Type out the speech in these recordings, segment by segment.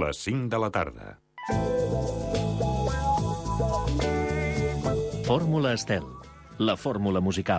Les 5 de la tarda. Fórmula Estel, la fórmula musical.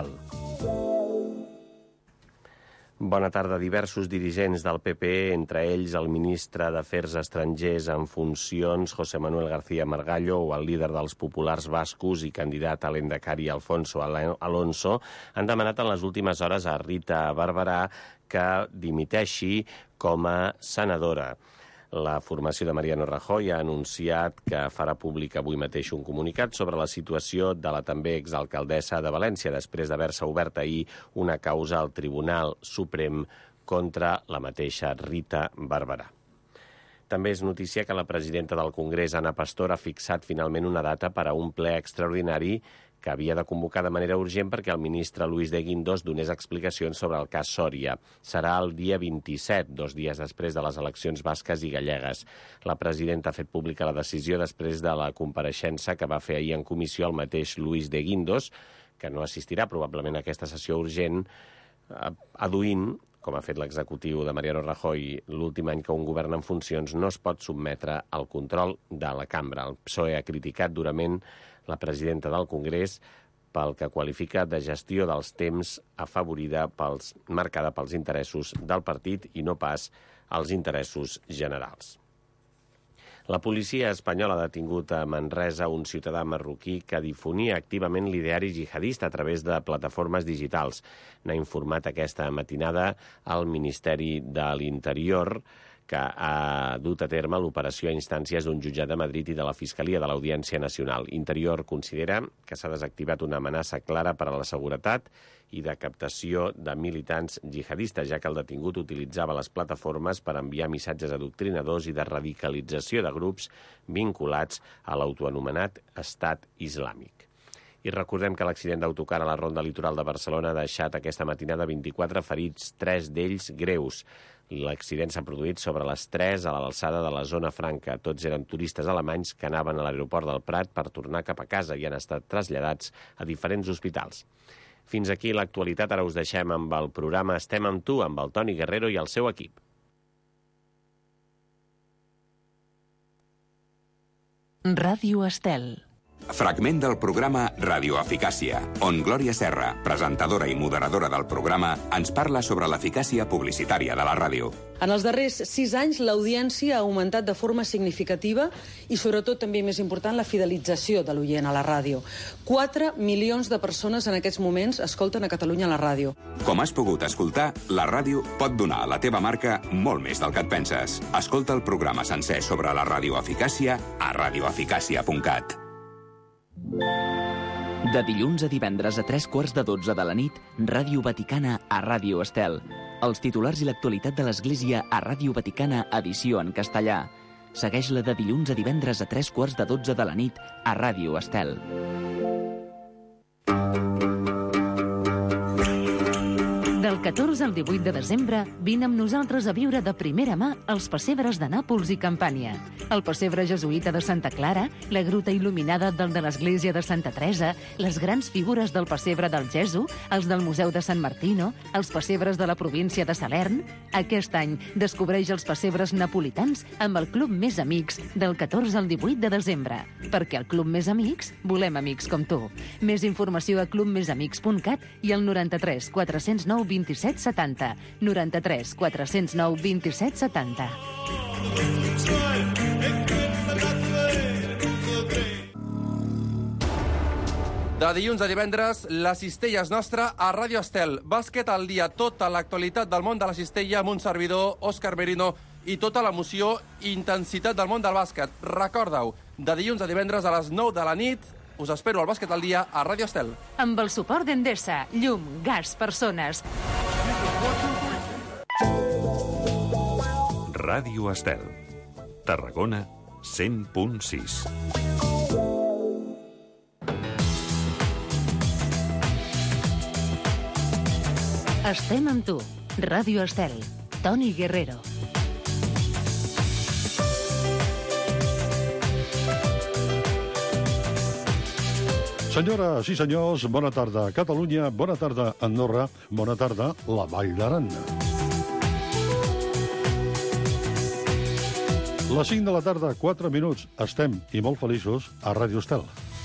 Bona tarda. Diversos dirigents del PP, entre ells el ministre d'Afers Estrangers en funcions, José Manuel García Margallo, o el líder dels populars bascos i candidat a l'Endacari, Alfonso Alonso, han demanat en les últimes hores a Rita Barberà que dimiteixi com a senadora. La formació de Mariano Rajoy ha anunciat que farà públic avui mateix un comunicat sobre la situació de la també exalcaldessa de València, després d'haver-se obert ahir una causa al Tribunal Suprem contra la mateixa Rita Barberà. També és notícia que la presidenta del Congrés, Ana Pastor, ha fixat finalment una data per a un ple extraordinari que havia de convocar de manera urgent perquè el ministre Luis de Guindos donés explicacions sobre el cas Sòria. Serà el dia 27, 2 dies després de les eleccions basques i gallegues. La presidenta ha fet pública la decisió després de la compareixença que va fer ahir en comissió el mateix Luis de Guindos, que no assistirà probablement a aquesta sessió urgent, aduint, com ha fet l'executiu de Mariano Rajoy l'últim any que un govern en funcions no es pot sotmetre al control de la cambra. El PSOE ha criticat durament la presidenta del Congrés pel que qualifica de gestió dels temps marcada pels interessos del partit i no pas els interessos generals. La policia espanyola ha detingut a Manresa un ciutadà marroquí que difonia activament l'ideari jihadista a través de plataformes digitals. N'ha informat aquesta matinada al Ministeri de l'Interior, que ha dut a terme l'operació a instàncies d'un jutjat de Madrid i de la Fiscalia de l'Audiència Nacional. Interior considera que s'ha desactivat una amenaça clara per a la seguretat i de captació de militants jihadistes, ja que el detingut utilitzava les plataformes per enviar missatges adoctrinadors i de radicalització de grups vinculats a l'autoanomenat Estat Islàmic. I recordem que l'accident d'autocar a la Ronda Litoral de Barcelona ha deixat aquesta matinada 24 ferits, 3 d'ells greus. L'accident s'ha produït sobre les 3 a l'alçada de la Zona Franca. Tots eren turistes alemanys que anaven a l'aeroport del Prat per tornar cap a casa i han estat traslladats a diferents hospitals. Fins aquí l'actualitat. Ara us deixem amb el programa Estem amb tu, amb el Toni Guerrero i el seu equip. Ràdio Estel. Fragment del programa Radioeficàcia, on Glòria Serra, presentadora i moderadora del programa, ens parla sobre l'eficàcia publicitària de la ràdio. En els darrers 6 anys, l'audiència ha augmentat de forma significativa i, sobretot, també més important, la fidelització de l'oient a la ràdio. 4 milions de persones en aquests moments escolten a Catalunya a la ràdio. Com has pogut escoltar, la ràdio pot donar a la teva marca molt més del que et penses. Escolta el programa sencer sobre la radioeficàcia a radioeficàcia.cat. De dilluns a divendres a 11:45 de la nit, Ràdio Vaticana a Ràdio Estel. Els titulars i l'actualitat de l'Església a Ràdio Vaticana, edició en castellà. Segueix-la de dilluns a divendres a 11:45 de la nit a Ràdio Estel. Del 14 al 18 de desembre, vine amb nosaltres a viure de primera mà els pessebres de Nàpols i Campània. El pessebre jesuïta de Santa Clara, la gruta il·luminada del de l'església de Santa Teresa, les grans figures del pessebre del Gesù, els del Museu de Sant Martino, els pessebres de la província de Salern. Aquest any descobreix els pessebres napolitans amb el Club Més Amics del 14 al 18 de desembre. Perquè al Club Més Amics volem amics com tu. Més informació a clubmesamics.cat i al 93 409 27 70. 93 409 27 70. De dilluns a divendres, la cistella és nostra a Ràdio Estel. Bàsquet al dia, tota l'actualitat del món de la cistella amb un servidor, Òscar Merino, i tota l'emoció i intensitat del món del bàsquet. Recorda-ho, de dilluns a divendres a les 9 de la nit, us espero al Bàsquet al dia a Ràdio Estel. Amb el suport d'Endesa, llum, gas, persones. Ràdio Estel. Tarragona 100.6. Estem amb tu. Ràdio Estel. Toni Guerrero. Senyores i senyors, bona tarda Catalunya, bona tarda Andorra, bona tarda la Vall d'Aran. Les 5 de la tarda, 4 minuts. Estem, i molt feliços, a Ràdio Estel.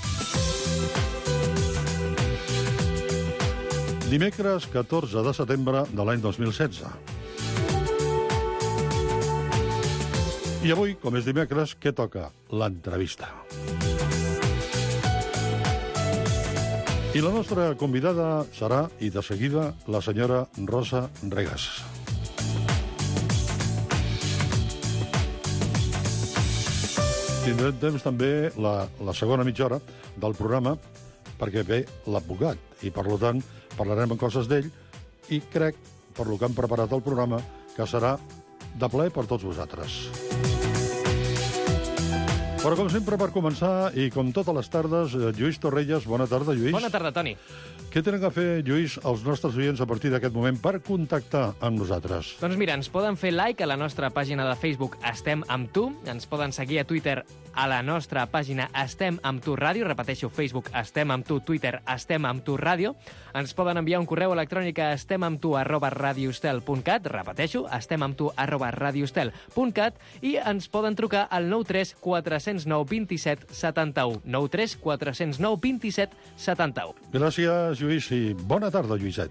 Dimecres 14 de setembre de l'any 2016. I avui, com és dimecres, què toca? L'entrevista. I la nostra convidada serà, i de seguida, la senyora Rosa Regas. Tindrem temps també la segona mitja hora del programa perquè ve l'advocat i, per tant, parlarem en coses d'ell i crec, per lo que han preparat el programa, que serà de plaer per tots vosaltres. Però, com sempre, per començar, i com totes les tardes, Lluís Torrelles. Bona tarda, Lluís. Bona tarda, Toni. Què tenen a fer, Lluís, els nostres oients a partir d'aquest moment per contactar amb nosaltres? Doncs mira, ens poden fer like a la nostra pàgina de Facebook Estem amb tu, ens poden seguir a Twitter a la nostra pàgina Estem amb tu ràdio, repeteixo, Facebook Estem amb tu, Twitter Estem amb tu ràdio, ens poden enviar un correu electrònic a estemamtu@radioestel.cat, repeteixo, estemamtu@radioestel.cat, i ens poden trucar al 93 409 27 71, 93 409 27 71. Gràcies, Lluís, i bona tarda, Lluïset.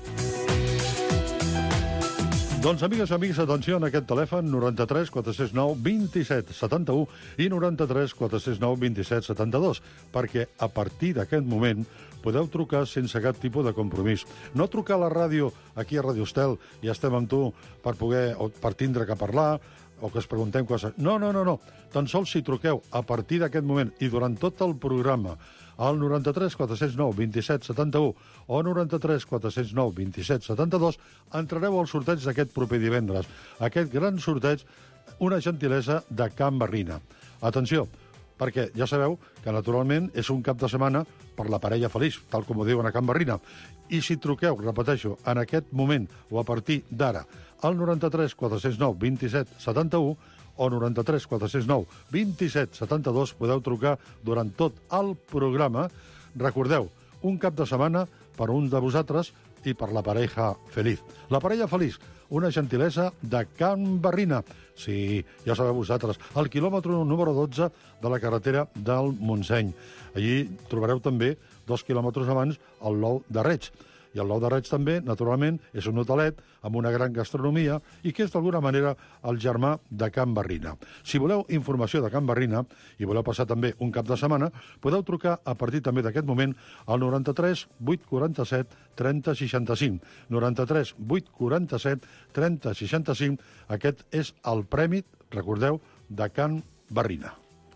Doncs, amigues i amics, atenció en aquest telèfon, 93 409 27 71 i 93 409 27 72, perquè a partir d'aquest moment podeu trucar sense cap tipus de compromís. No trucar a la ràdio, aquí a Ràdio Estel, i estem amb tu per poder, o per tindre que parlar, o que es preguntem coses. No. Tan sols si truqueu a partir d'aquest moment i durant tot el programa al 93 409 27 71 o 93 409 27 72, entrareu al sorteig d'aquest proper divendres. Aquest gran sorteig, una gentilesa de Can Barrina. Atenció, perquè ja sabeu que, naturalment, és un cap de setmana per la parella feliç, tal com ho diuen a Can Barrina. I si truqueu, repeteixo, en aquest moment o a partir d'ara, al 93 409 27 71 o 93 409 27 72, podeu trucar durant tot el programa. Recordeu, un cap de setmana per un de vosaltres i per la parella feliç. La parella feliç, una gentilesa de Can Barrina. Sí, ja sabeu vosaltres, al quilòmetre número 12 de la carretera del Montseny. Allí trobareu també 2 quilòmetres abans el L'Ou de Reig. I el L'Ou de Reig també, naturalment, és un hotelet amb una gran gastronomia i que és d'alguna manera el germà de Can Barrina. Si voleu informació de Can Barrina i voleu passar també un cap de setmana, podeu trucar a partir també d'aquest moment al 93 847 30 65. 93 847 30 65. Aquest és el premi, recordeu, de Can Barrina.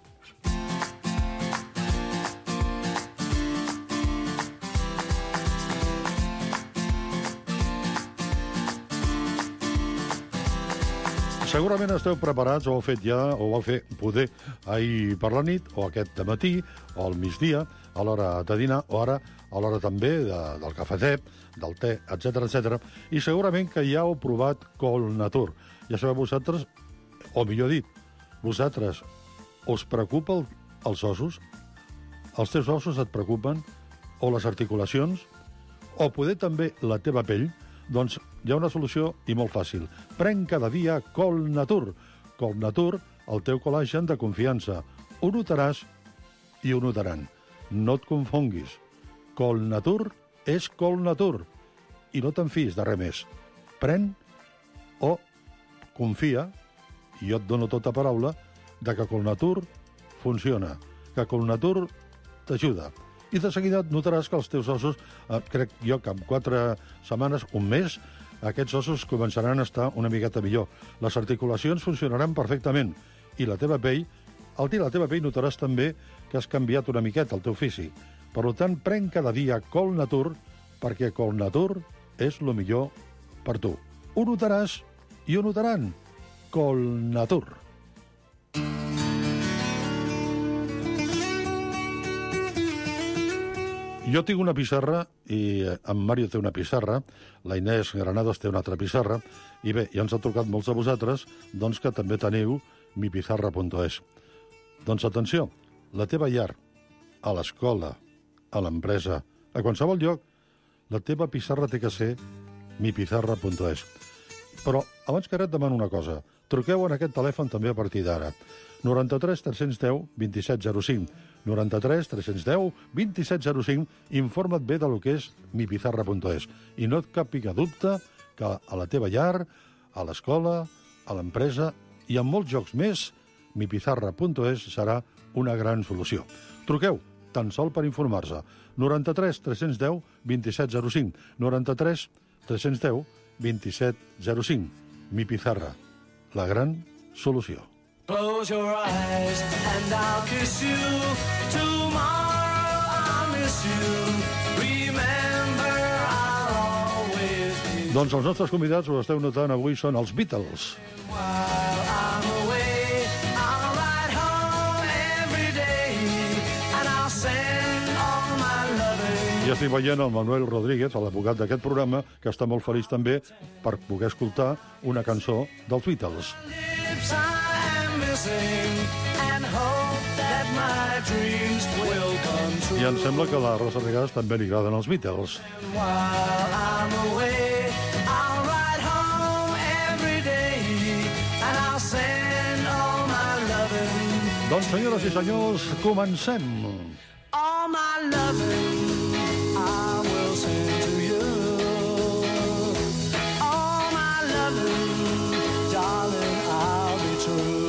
Segurament esteu preparats, o ho heu fet ja, o ho vau fer poder ahir per la nit, o aquest matí, o al migdia, a l'hora de dinar, o ara a l'hora també del cafetet, del te, etc. I segurament que ja heu provat Colnatur. Ja sabeu vosaltres, o millor dit, vosaltres, us preocupa els ossos? Els teus ossos et preocupen? O les articulacions? O poder també la teva pell? Doncs hi ha una solució i molt fàcil. Pren cada dia Colnatur. Colnatur, el teu col·làgen de confiança. Ho notaràs i ho notaran. No et confonguis. Colnatur és Colnatur. I no te'n fiïs de res més. Pren o confia, i jo et dono tota paraula, de que Colnatur funciona, que Colnatur t'ajuda. I de seguida notaràs que els teus ossos, crec jo que en 4 setmanes, un mes, aquests ossos començaran a estar una miqueta millor. Les articulacions funcionaran perfectament. I la teva pell, al dir la teva pell notaràs també que has canviat una miqueta el teu físic. Per tant, pren cada dia Colnatur, perquè Colnatur és el millor per tu. Ho notaràs i ho notaran. Colnatur. Jo tinc una pissarra, i en Mario té una pissarra, la Inés Granados té una altra pissarra, i bé, ja ens ha trucat molts de vosaltres, doncs que també teniu mipizarra.es. Doncs atenció, la teva llar, a l'escola, a l'empresa, a qualsevol lloc, la teva pissarra té que ser mipizarra.es. Però abans que res et demano una cosa. Truqueu en aquest telèfon també a partir d'ara. 93 310 2705. 93 310 2705. Informa't bé del que és mipizarra.es. I no et capiga dubte que a la teva llar, a l'escola, a l'empresa i en molts jocs més, mipizarra.es serà una gran solució. Truqueu, tan sol per informar-se. 93 310 2705. 93 310 2705. Mi Pizarra, la gran solució. Close your eyes and I'll kiss you. Tomorrow I'll miss you. Remember I'll always be. Doncs els nostres convidats, ho esteu notant avui, són els Beatles. While I'm away, I'll ride home every day and I'll send all my loving. I estic veient el Manuel Rodríguez, l'advocat d'aquest programa, que està molt feliç també per poder escoltar una cançó dels Beatles. Lips I am missing and hope that my dreams will come true. I em sembla que a la Rosa Regàs també li agraden els Beatles. While I'm away, I'll ride home every day and I'll send all my loving. Doncs, senyores i senyors, comencem. All my loving I will send to you. All my loving, darling, I'll be true.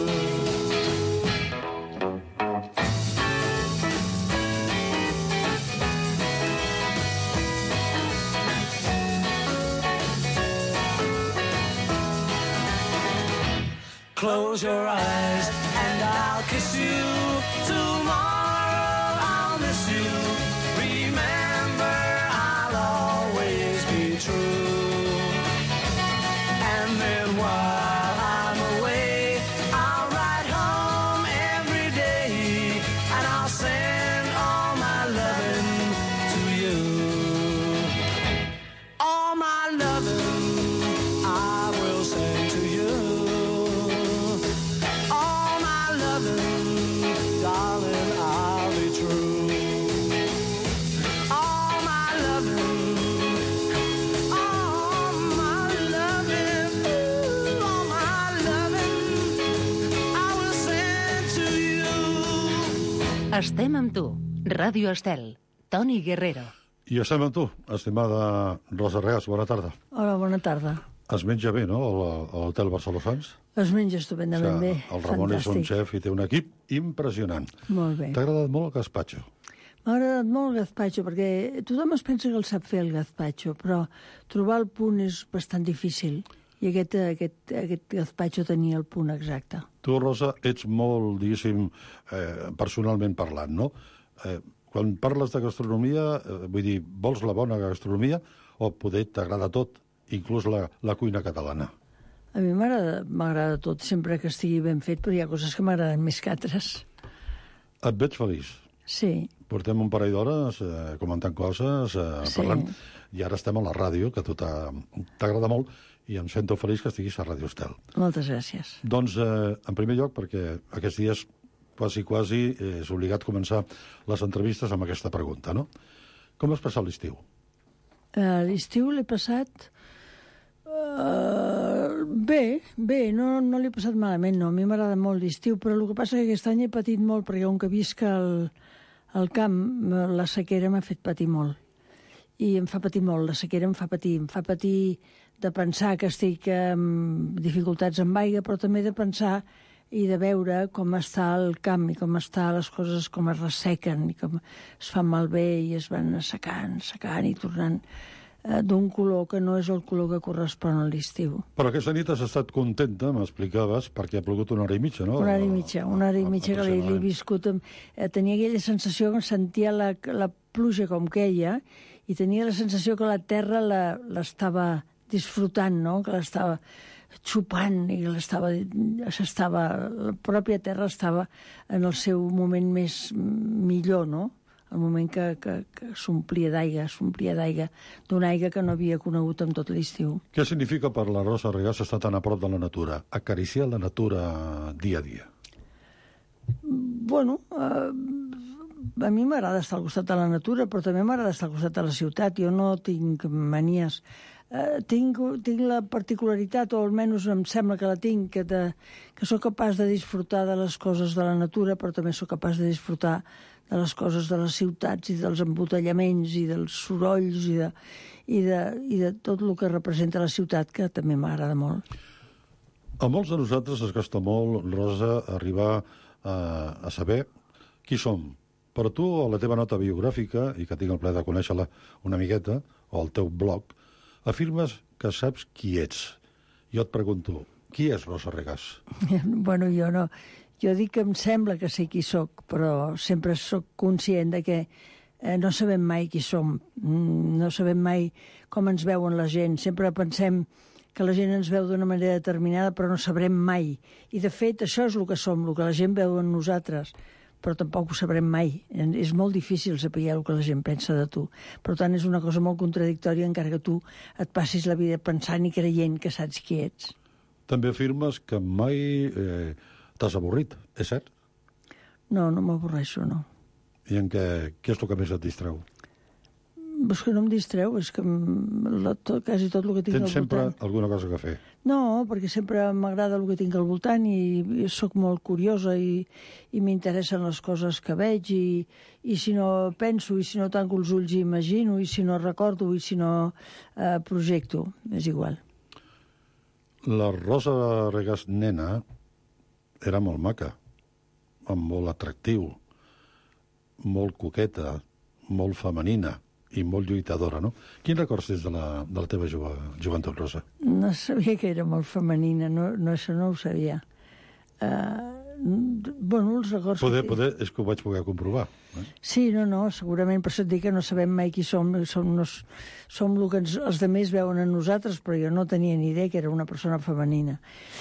Close your eyes and I'll kiss you. Tomorrow I'll miss you. Remember I'll always be true. And then while I'm away, I'll ride home every day and I'll send all my loving to you. All my loving I will send to you. All my loving, darling, I'll be true. All my loving, all my loving, ooh, all my loving, I will send to you. Estem amb tu. Ràdio Estel. Toni Guerrero. I estem amb tu, estimada Rosa Regàs. Bona tarda. Hola, bona tarda. Es menja bé, no, a l'Hotel Barceló Sants? Es menja estupendament bé. El Ramon és un Fantàstic. xef i té un equip impressionant. Molt bé. T'ha agradat molt el gazpacho? M'ha agradat molt el gazpacho, perquè tothom es pensa que el sap fer, el gazpacho, però trobar el punt és bastant difícil. I aquest gazpacho tenia el punt exacte. Tu, Rosa, ets molt, diguéssim, personalment parlant, no? Quan parles de gastronomia, vull dir, vols la bona gastronomia o poder t'agrada tot, inclús la cuina catalana? A mi m'agrada tot, sempre que estigui ben fet, però hi ha coses que m'agraden més que altres. Et veig feliç. Sí. Portem un parell d'hores comentant coses, parlant, i ara estem a la ràdio, que a tu t'agrada molt, i em sento feliç que estiguis a Ràdio Estel. Moltes gràcies. Doncs, en primer lloc, perquè aquests dies quasi és obligat començar les entrevistes amb aquesta pregunta, no? Com has passat l'estiu? L'estiu l'he passat bé, no l'he passat malament, no. A mi m'agrada molt l'estiu, però el que passa que aquest any he patit molt, perquè on que visc al camp, la sequera m'ha fet patir molt. I em fa patir molt, la sequera em fa patir de pensar que estic amb dificultats amb aigua, però també de pensar i de veure com està el camp i com estan les coses, com es ressequen i com es fan malbé i es van secant i tornant d'un color que no és el color que correspon a l'estiu. Però aquesta nit has estat contenta, m'explicaves, perquè ha plogut una hora i mitja, no? Una hora i mitja que l'he viscut. Tenia aquella sensació que sentia la pluja com queia i tenia la sensació que la terra l'estava disfrutant, no? Que l'estava xupant i la pròpia terra estava en el seu moment millor, no? El moment que s'omplia d'aigua, d'una aigua que no havia conegut en tot l'estiu. Què significa per la Rosa Regàs estar tan a prop de la natura? Acariciar la natura dia a dia. Bueno, a mi m'agrada estar al costat de la natura, però també m'agrada estar al costat de la ciutat. Jo no tinc manies tinc la particularitat, o almenys em sembla que la tinc, que sóc capaç de disfrutar de les coses de la natura, però també sóc capaç de disfrutar de les coses de les ciutats i dels embotellaments i dels sorolls i de tot el que representa la ciutat, que també m'agrada molt. A molts de nosaltres es costa molt, Rosa, arribar a saber qui som. Però tu, a la teva nota biogràfica, i que tinc el plaer de conèixer-la una miqueta, o al teu blog, afirmes que saps qui ets. Jo et pregunto, qui és Rosa Regàs? Bueno, jo no. Jo dic que em sembla que sé qui sóc, però sempre sóc conscient de que no sabem mai qui som. No sabem mai com ens veuen la gent. Sempre pensem que la gent ens veu d'una manera determinada, però no sabrem mai. I, de fet, això és el que som, el que la gent veu en nosaltres, però tampoc ho sabrem mai. És molt difícil saber el que la gent pensa de tu. Per tant, és una cosa molt contradictòria, encara que tu et passis la vida pensant i creient que saps qui ets. També afirmes que mai t'has avorrit, és cert? No, no m'avorreixo, no. I en què és el que més et distreu? És que no em distreu, és que quasi tot el que tinc al voltant... Tens sempre alguna cosa que fer? No, perquè sempre m'agrada el que tinc al voltant i sóc molt curiosa i m'interessen les coses que veig i si no penso, i si no tanco els ulls i imagino, i si no recordo, i si no projecto, és igual. La Rosa Regàs nena era molt maca, molt atractiu, molt coqueta, molt femenina i molt lluitadora, no? Quins records tens de la teva joventut, Rosa? No sabia que era molt femenina, això no ho sabia. Bueno, els records... És que ho vaig poder comprovar. Sí, no, segurament, per això et dic que no sabem mai qui som el que els altres veuen en nosaltres, però jo no tenia ni idea que era una persona femenina.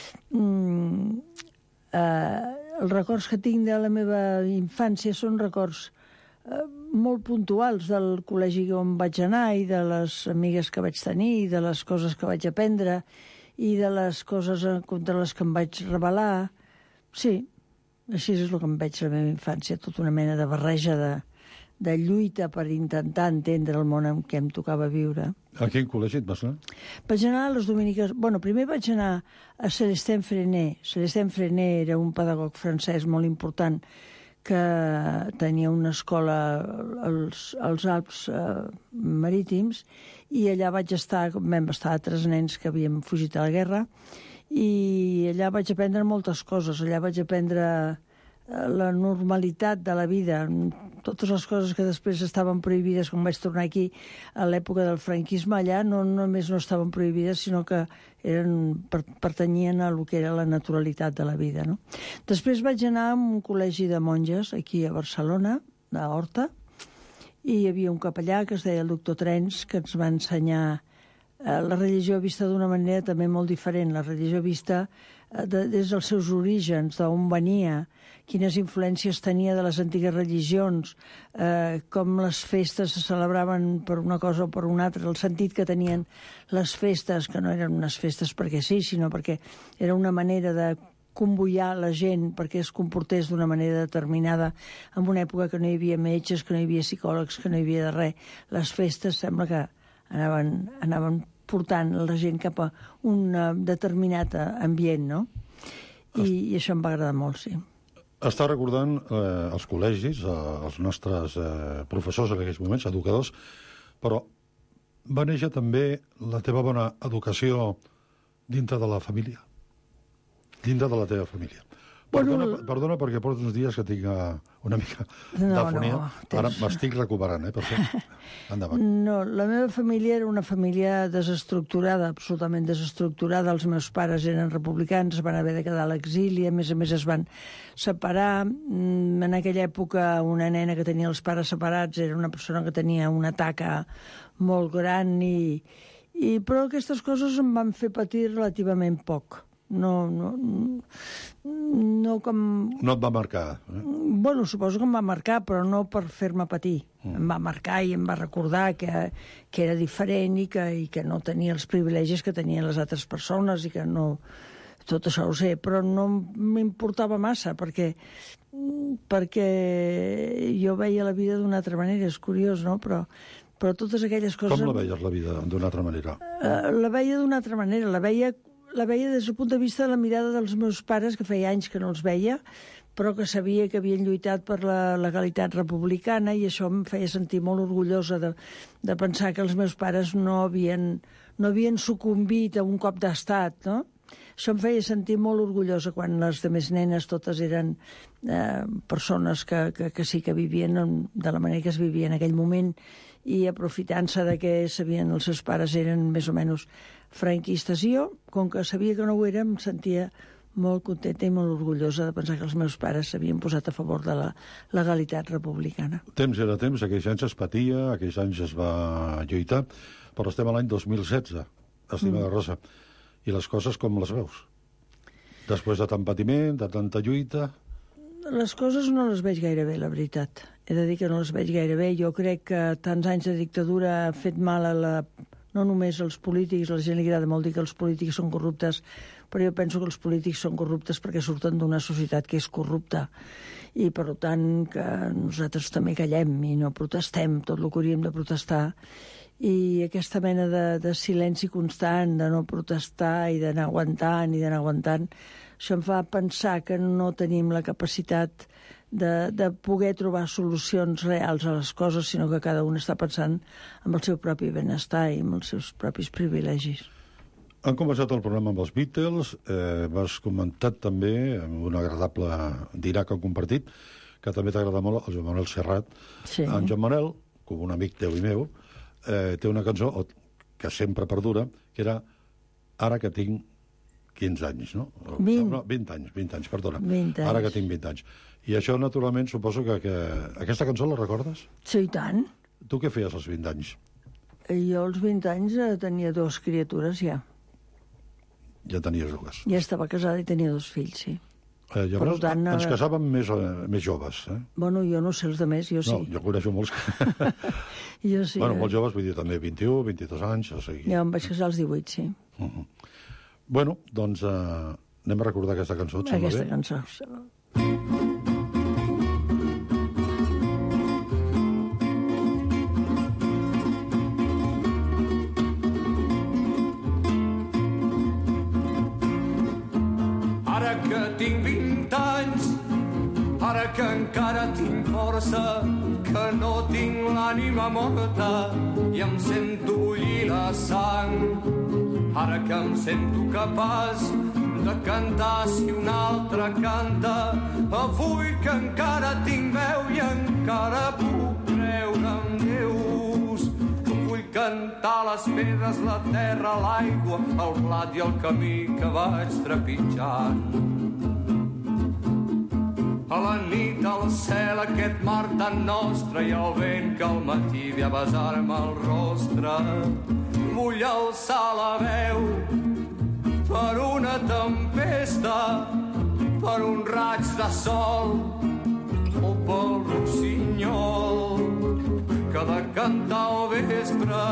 Els records que tinc de la meva infància són records molt puntuals del col·legi on vaig anar i de les amigues que vaig tenir i de les coses que vaig aprendre i de les coses contra les que em vaig rebel·lar. Sí, així és el que em veig a la meva infància, tota una mena de barreja de lluita per intentar entendre el món en què em tocava viure. A quin col·legi et vas anar? Vaig anar a les Dominiques... Bueno, primer vaig anar a Célestin Freinet. Célestin Freinet era un pedagog francès molt important que tenia una escola als Alps marítims i allà vam estar 3 nens que havíem fugit a la guerra i allà vaig aprendre moltes coses. Allà vaig aprendre la normalitat de la vida, totes les coses que després estaven prohibides quan vaig tornar aquí a l'època del franquisme, allà no només no estaven prohibides, sinó que pertanyien a lo que era la naturalitat de la vida, no? Després vaig anar a un col·legi de monges aquí a Barcelona, a Horta, i hi havia un capellà que es deia el doctor Trens, que ens va ensenyar la religió vista d'una manera també molt diferent. La religió vista des dels seus orígens, d'on venia, quines influències tenia de les antigues religions, com les festes se celebraven per una cosa o per una altra, el sentit que tenien les festes, que no eren unes festes perquè sí, sinó perquè era una manera de convoiar la gent perquè es comportés d'una manera determinada en una època que no hi havia metges, que no hi havia psicòlegs, que no hi havia de res. Les festes sembla que anaven portant la gent cap a un determinat ambient, no? I això em va agradar molt, sí. Està recordant els col·legis, els nostres professors en aquells moments, educadors, però va néixer també la teva bona educació dintre de la família, dintre de la teva família. Perdona, perquè porto uns dies que tinc una mica d'afonia. Ara m'estic recuperant, per això. Endavant. No, la meva família era una família desestructurada, absolutament desestructurada. Els meus pares eren republicans, es van haver de quedar a l'exili, a més es van separar. En aquella època, una nena que tenia els pares separats era una persona que tenia una taca molt gran, però aquestes coses em van fer patir relativament poc. No com... No et va marcar? Bueno, suposo que em va marcar, però no per fer-me patir. Em va marcar i em va recordar que era diferent i que no tenia els privilegis que tenien les altres persones i que no... Tot això ho sé, però no m'importava massa, perquè jo veia la vida d'una altra manera, és curiós, no? Però però totes aquelles coses... Com la veies, la vida, d'una altra manera? La veia d'una altra manera, la veia des del punt de vista de la mirada dels meus pares, que feia anys que no els veia, però que sabia que havien lluitat per la legalitat republicana, i això em feia sentir molt orgullosa de pensar que els meus pares no havien sucumbit a un cop d'estat, no? Això em feia sentir molt orgullosa quan les demés nenes totes eren persones que sí que vivien de la manera que es vivia en aquell moment, i aprofitant-se de que sabien els seus pares eren més o menys franquistes. I jo, com que sabia que no ho era, em sentia molt contenta i molt orgullosa de pensar que els meus pares s'havien posat a favor de la legalitat republicana. Temps era temps, aquells anys es patia, aquells anys es va lluitar, però estem a l'any 2016, estimada Rosa, i les coses com les veus? Després de tant patiment, de tanta lluita... Les coses no les veig gaire bé, la veritat. He de dir que no les veig gaire bé. Jo crec que tants anys de dictadura ha fet mal no només als polítics, a la gent li agrada molt dir que els polítics són corruptes, però jo penso que els polítics són corruptes perquè surten d'una societat que és corrupta. I, per tant, que nosaltres també callem i no protestem tot el que hauríem de protestar. I aquesta mena de silenci constant, de no protestar i d'anar aguantant, això em fa pensar que no tenim la capacitat de poder trobar solucions reals a les coses, sinó que cada un està pensant en el seu propi benestar i en els seus propis privilegis. Han començat el programa amb els Beatles, m'has comentat també, amb un agradable dirà que han compartit, que també t'agrada molt el Joan Manuel Serrat. Sí. En Joan Manuel, com un amic teu i meu, té una cançó que sempre perdura, que era Ara que tinc 15 anys, no? 20 anys, perdona. 20 anys. Ara que tinc 20 anys. I això, naturalment, suposo que aquesta cançó la recordes? Sí, i tant. Tu què feies als 20 anys? Jo als 20 anys tenia 2 criatures, ja. Ja tenies 2. Ja estava casada i tenia 2 fills, sí. Llavors, ens casàvem més joves, eh? Bueno, jo no sé els altres, jo sí. No, jo coneixo molts que... Jo sí. Bueno, molts joves, vull dir, també 21, 22 anys, o sigui... Jo em vaig casar als 18, sí. Bueno, doncs anem a recordar aquesta cançó, et sembla bé? Aquesta cançó. Ara que tinc 20 anys, ara que encara tinc força, que no tinc l'ànima morta i em sento bullir la sang. Ara que em sento capaç de cantar si un altre canta, avui que encara tinc veu i encara puc creure en Déus. Vull cantar les pedres, la terra, l'aigua, el blat i el camí que vaig trepitjant. A la nit, al cel, aquest mar tan nostre i el vent que al matí ve a besar-me el rostre. Vull alçar la veu per una tempesta, per un raig de sol o pel rossinyol que ha de cantar al vespre.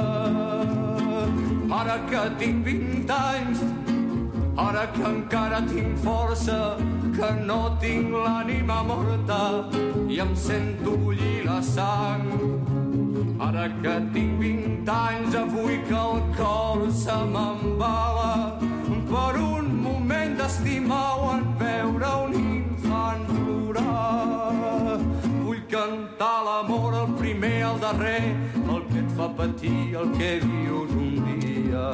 Ara que tinc 20 anys, ara que encara tinc força, que no tinc l'ànima morta i em sento bullir la sang. Ara que tinc 20 anys, avui que el cor se m'embala per un moment d'estimar o en veure un infant plorar. Vull cantar l'amor, el primer, el darrer, el que et fa patir, el que vius un dia.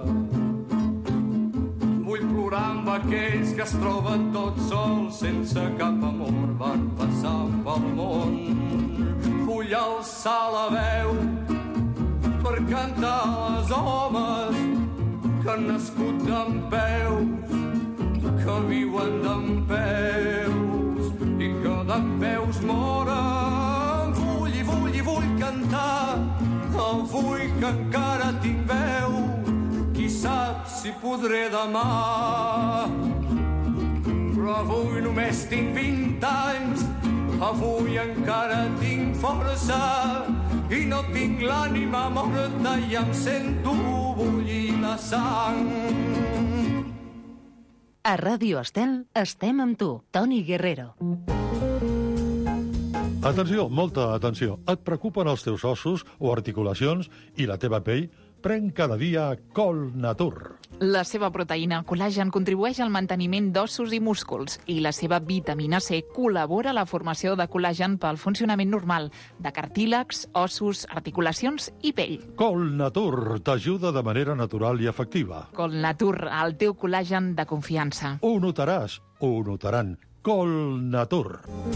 Vull plorar amb aquells que es troben tots sols, sense cap amor, van passant pel món. Vull alçar la veu per cantar als homes que han nascut dempeus, que viuen dempeus i que dempeus moren. Vull cantar, avui que encara tinc veu, qui sap si podré demà. Però avui només tinc 20 anys, avui encara tinc força i no tinc l'ànima morta i em sento bullir la sang. A Ràdio Estel estem amb tu, Toni Guerrero. Atenció, molta atenció. Et preocupen els teus ossos o articulacions i la teva pell? Pren cada dia Col Natur. La seva proteïna col·lagen contribueix al manteniment d'ossos i músculs i la seva vitamina C col·labora a la formació de col·lagen pel funcionament normal de cartílags, ossos, articulacions i pell. Col Natur t'ajuda de manera natural i efectiva. Col Natur, el teu col·lagen de confiança. Ho notaràs, ho notaran. Col Natur.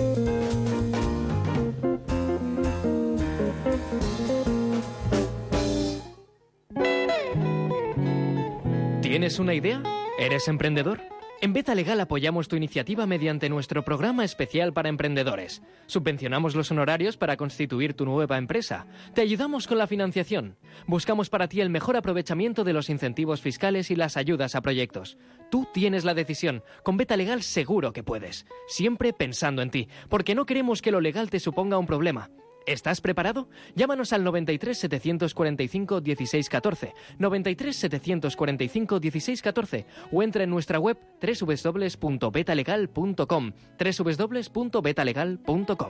¿Tienes una idea? ¿Eres emprendedor? En Beta Legal apoyamos tu iniciativa mediante nuestro programa especial para emprendedores. Subvencionamos los honorarios para constituir tu nueva empresa. Te ayudamos con la financiación. Buscamos para ti el mejor aprovechamiento de los incentivos fiscales y las ayudas a proyectos. Tú tienes la decisión. Con Beta Legal seguro que puedes. Siempre pensando en ti, porque no queremos que lo legal te suponga un problema. ¿Estás preparado? Llámanos al 93 745 1614, 93 745 1614 o entra en nuestra web www.betalegal.com, www.betalegal.com.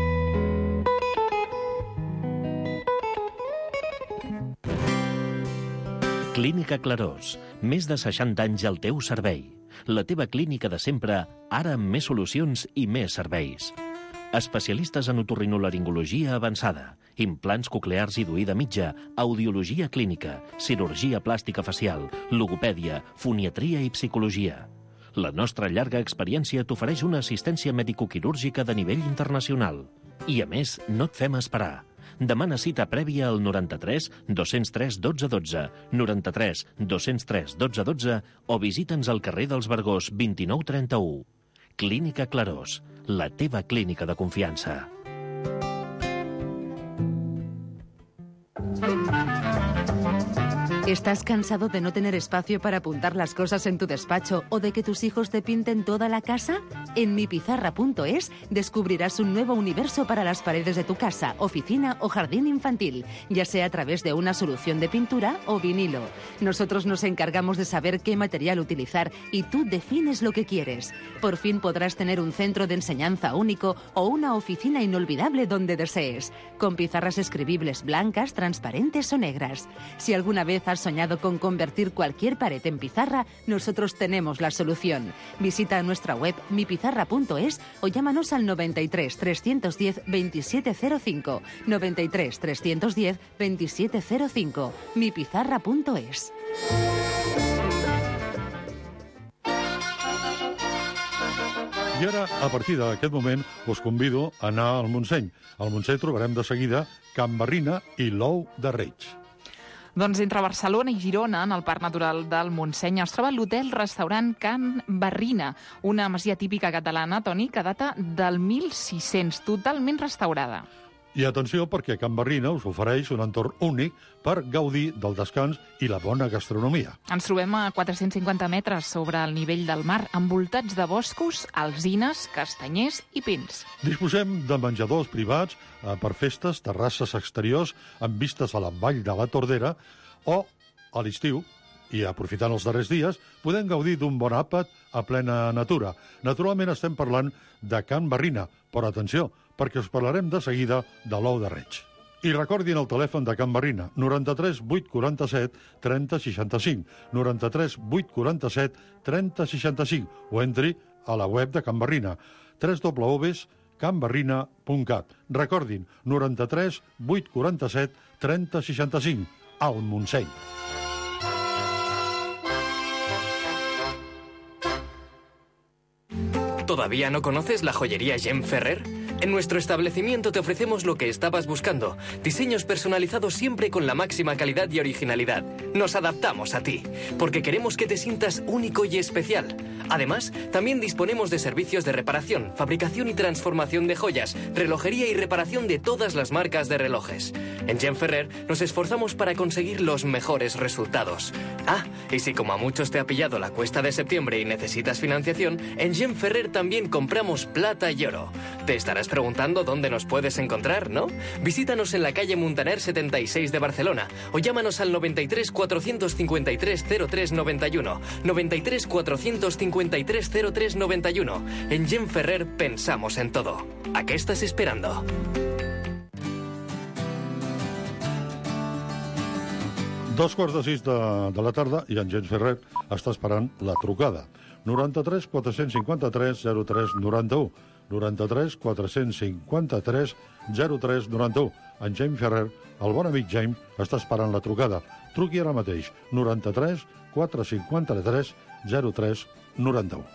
Clínica Clarós. Més de 60 anys al teu servei. La teva clínica de sempre, ara amb més solucions i més serveis. Especialistes en otorrinolaringologia avançada, implants coclears i d'oïda mitja, audiologia clínica, cirurgia plàstica facial, logopèdia, foniatria i psicologia. La nostra llarga experiència t'ofereix una assistència medicoquirúrgica de nivell internacional. I, a més, no et fem esperar. Demana cita prèvia al 93 203 12 12, 93 203 12 12 o visita'ns al carrer dels Vergós 29 31. Clínica Clarós, la teva clínica de confiança. ¿Estás cansado de no tener espacio para apuntar las cosas en tu despacho o de que tus hijos te pinten toda la casa? En mipizarra.es descubrirás un nuevo universo para las paredes de tu casa, oficina o jardín infantil, ya sea a través de una solución de pintura o vinilo. Nosotros nos encargamos de saber qué material utilizar y tú defines lo que quieres. Por fin podrás tener un centro de enseñanza único o una oficina inolvidable donde desees, con pizarras escribibles blancas, transparentes o negras. Si alguna vez has soñado con convertir cualquier pared en pizarra, nosotros tenemos la solución. Visita nuestra web mipizarra.es o llámanos al 93 310 2705, 93 310 2705, mipizarra.es. I ara, a partir d'aquest moment, us convido a anar al Montseny. Al Montseny trobarem de seguida Can Barrina i l'Ou de Reig. Doncs entre Barcelona i Girona, en el Parc Natural del Montseny, es troba l'hotel-restaurant Can Barrina, una masia típica catalana, Toni, que data del 1600, totalment restaurada. I atenció, perquè Can Barrina us ofereix un entorn únic per gaudir del descans i la bona gastronomia. Ens trobem a 450 metres sobre el nivell del mar, envoltats de boscos, alzines, castanyers i pins. Disposem de menjadors privats per festes, terrasses exteriors amb vistes a la vall de la Tordera o, a l'estiu, i aprofitant els darrers dies, podem gaudir d'un bon àpat a plena natura. Naturalment estem parlant de Can Barrina, però atenció, perquè us parlarem de seguida de l'Ou de Reig. I recordin el telèfon de Can Barrina, 93 847 30 65, 93 847 30 65, o entri a la web de Can Barrina, www.canbarrina.cat. Recordin, 93 847 30 65, al Montseny. ¿Todavía no conoces la joyería Gem Ferrer? En nuestro establecimiento te ofrecemos lo que estabas buscando. Diseños personalizados siempre con la máxima calidad y originalidad. Nos adaptamos a ti, porque queremos que te sientas único y especial. Además, también disponemos de servicios de reparación, fabricación y transformación de joyas, relojería y reparación de todas las marcas de relojes. En Gem Ferrer nos esforzamos para conseguir los mejores resultados. Ah, y si como a muchos te ha pillado la cuesta de septiembre y necesitas financiación, en Gem Ferrer también compramos plata y oro. Te estarás preguntando dónde nos puedes encontrar, ¿no? Visítanos en la calle Muntaner 76 de Barcelona o llámanos al 93 453 0391. 93 453 0391. En Gent Ferrer pensamos en todo. ¿A qué estás esperando? Dos quarts de 6 de la tarda i en Gens Ferrer està esperant la trucada. 93 453 03 91. 93 453 03 91. En Jaime Ferrer, el bon amic Jaime, està esperant la trucada. Truqui ara mateix. 93 453 03 91.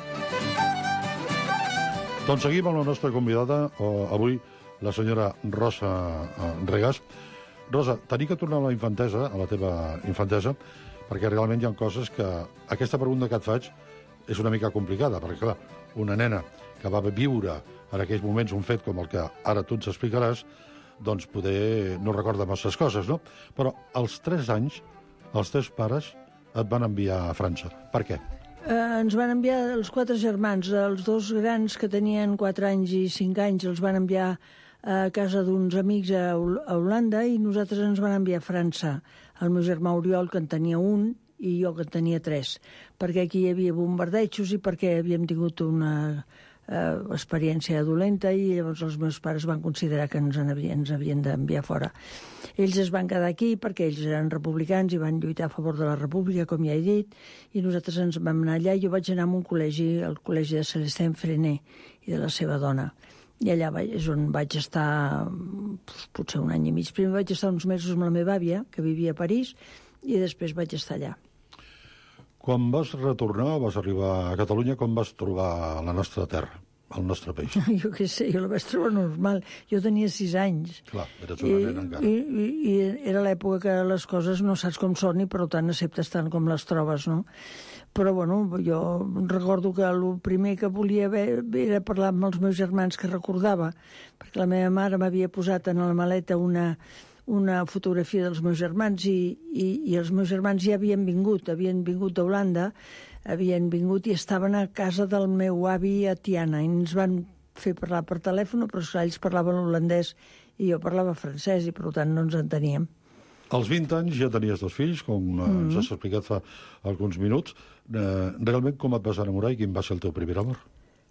Doncs seguim amb la nostra convidada, avui la senyora Rosa Regàs. Rosa, tenir que tornar a la infantesa, a la teva infantesa, perquè realment hi ha coses que... Aquesta pregunta que et faig és una mica complicada, perquè, clar, una nena que va viure en aquells moments un fet com el que ara tu ens explicaràs, doncs poder no recorda masses coses, no? Però als 3 anys, els teus pares et van enviar a França. Per què? Ens van enviar els 4 germans, els 2 grans que tenien 4 anys i 5 anys, els van enviar a casa d'uns amics a Holanda i nosaltres ens van enviar a França. El meu germà Oriol, que en tenia 1, i jo, que en tenia 3, perquè aquí hi havia bombardejos i perquè havíem tingut una experiència dolenta i llavors els meus pares van considerar que ens havien d'enviar fora. Ells es van quedar aquí perquè ells eren republicans i van lluitar a favor de la república, com ja he dit, i nosaltres ens vam anar allà i jo vaig anar a un col·legi, el col·legi de Célestin Freinet i de la seva dona. I allà és on vaig estar potser 1 any i mig. Primer vaig estar uns mesos amb la meva àvia, que vivia a París, i després vaig estar allà. Quan vas retornar, vas arribar a Catalunya, com vas trobar la nostra terra, el nostre país? Jo què sé, jo la vaig trobar normal. Jo tenia 6 anys. Clar, eres una nena encara. I era l'època que les coses no saps com són i per tant acceptes tant com les trobes, no? Però, bueno, jo recordo que el primer que volia era parlar amb els meus germans que recordava, perquè la meva mare m'havia posat en la maleta una fotografia dels meus germans i els meus germans ja havien vingut d'Holanda, havien vingut i estaven a casa del meu avi a Tiana i ens van fer parlar per telèfon, però ells parlaven holandès i jo parlava francès i per tant no ens enteníem. Als 20 anys ja tenies 2 fills, com ens has explicat fa alguns minuts. Realment, com et vas enamorar i quin va ser el teu primer amor?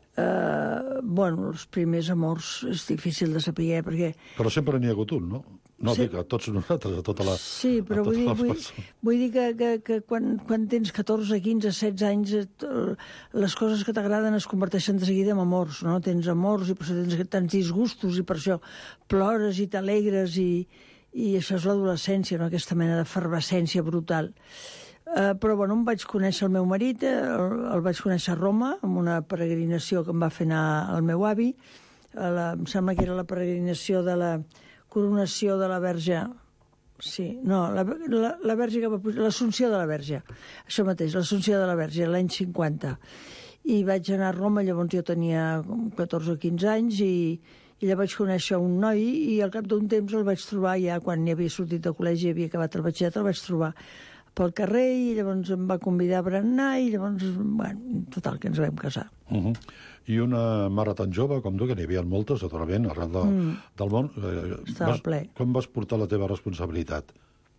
Bueno, els primers amors és difícil de saber, perquè... Però sempre n'hi ha hagut un, no? No, sí. Dic, a tots nosaltres, a tota la... Sí, però vull dir que quan tens 14, 15, 16 anys, les coses que t'agraden es converteixen de seguida en amors, no? Tens amors i per això tens tants disgustos i per això plores i t'alegres i això és l'adolescència, no? Aquesta mena d'efervescència brutal. Però, bueno, em vaig conèixer el meu marit, el vaig conèixer a Roma, amb una peregrinació que em va fer anar el meu avi. Em sembla que era la peregrinació de la coronació de la Verge... Sí, no, la Verge que va pujar... L'Assumpció de la Verge. Això mateix, l'Assumpció de la Verge, l'any 50. I vaig anar a Roma, llavors jo tenia 14 o 15 anys, i allà vaig conèixer un noi i al cap d'un temps el vaig trobar, ja quan ja havia sortit de col·legi, havia acabat el batxillerat, el vaig trobar pel carrer i llavors em va convidar a berenar i llavors, bueno, total, que ens vam casar. I una mare tan jove com tu, que n'hi havia moltes, naturalment, arrel del món. Estava ple. Com vas portar la teva responsabilitat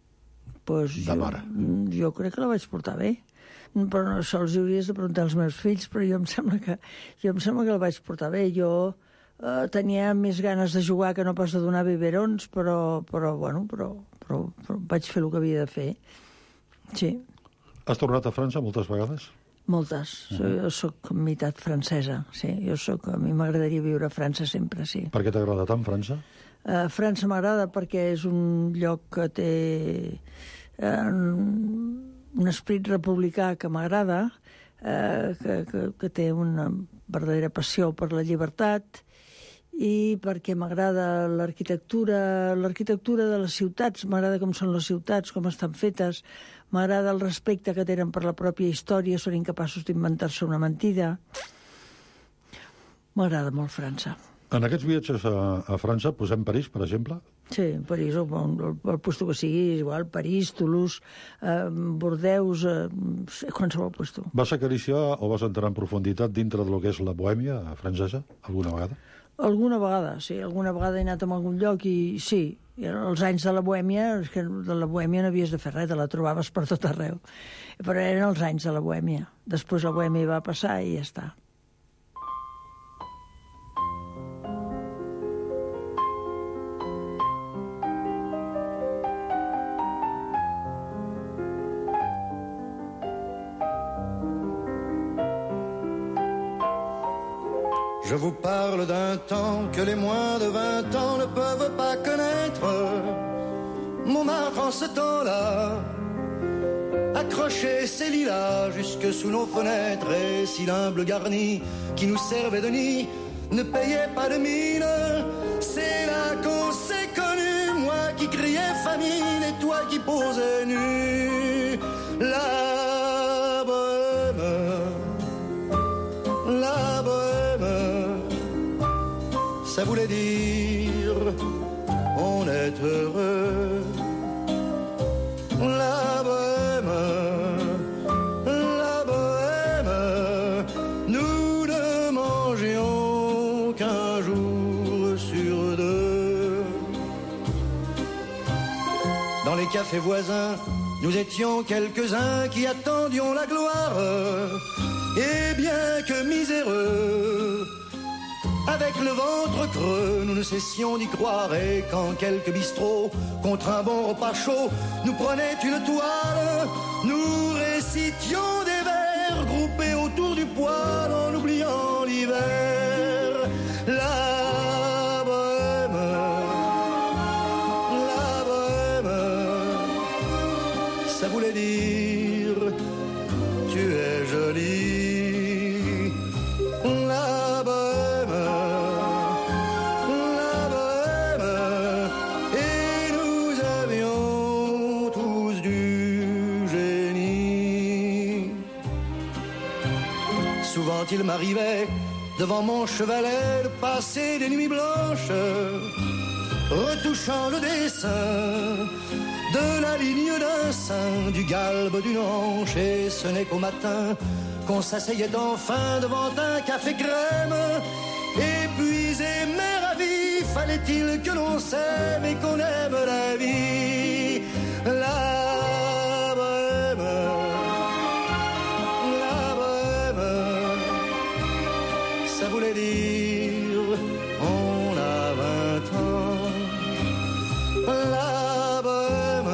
de mare? Jo crec que la vaig portar bé. Però no, això els hauries de preguntar als meus fills, però jo em sembla que la vaig portar bé. Jo tenia més ganes de jugar que no pas de donar biberons, però vaig fer el que havia de fer. Sí. Has tornat a França moltes vegades? Moltes. Jo soc meitat francesa, sí. A mi m'agradaria viure a França sempre, sí. Per què t'agrada tant França? França m'agrada perquè és un lloc que té un esperit republicà que m'agrada, que té una verdadera passió per la llibertat, i perquè m'agrada l'arquitectura de les ciutats, m'agrada com són les ciutats, com estan fetes, m'agrada el respecte que tenen per la pròpia història, són incapaços d'inventar-se una mentida. M'agrada molt França. En aquests viatges a França, posem París, per exemple? Sí, París, el puesto que sigui, és igual, París, Toulouse, Bordeus, qualsevol puesto. Vas acariciar o vas entrar en profunditat dintre del que és la bohèmia francesa, alguna vegada? Alguna vegada, sí. Alguna vegada he anat a algun lloc i sí. I els anys de la Bohèmia, és que de la Bohèmia no havies de fer res, te la trobaves per tot arreu. Però eren els anys de la Bohèmia. Després la Bohèmia va passar i ja està. Je vous parle d'un temps que les moins de 20 ans ne peuvent pas connaître. Montmartre en ce temps-là accrochait ses lilas jusque sous nos fenêtres, et si l'humble garni qui nous servait de nid ne payait pas de mine, c'est là qu'on s'est connus, moi qui criais famine et toi qui posais nu. La bohème, ça voulait dire on est heureux. La bohème, nous ne mangions qu'un jour sur deux. Dans les cafés voisins, nous étions quelques-uns qui attendions la gloire. Et bien que miséreux, avec le ventre creux, nous ne cessions d'y croire. Et quand quelques bistrots, contre un bon repas chaud, nous prenaient une toile, nous récitions des vers groupés autour du poêle en oubliant l'hiver. La bohème, ça voulait dire tu es jolie. Il m'arrivait devant mon chevalet de passer des nuits blanches, retouchant le dessin de la ligne d'un sein, du galbe d'une hanche. Et ce n'est qu'au matin qu'on s'asseyait enfin devant un café crème. Épuisé mais ravi, fallait-il que l'on s'aime et qu'on aime la vie. La bohème, ça voulait dire on a 20 ans. La bohème,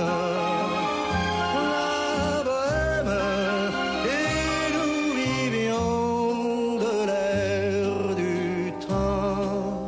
et nous vivions de l'air du temps.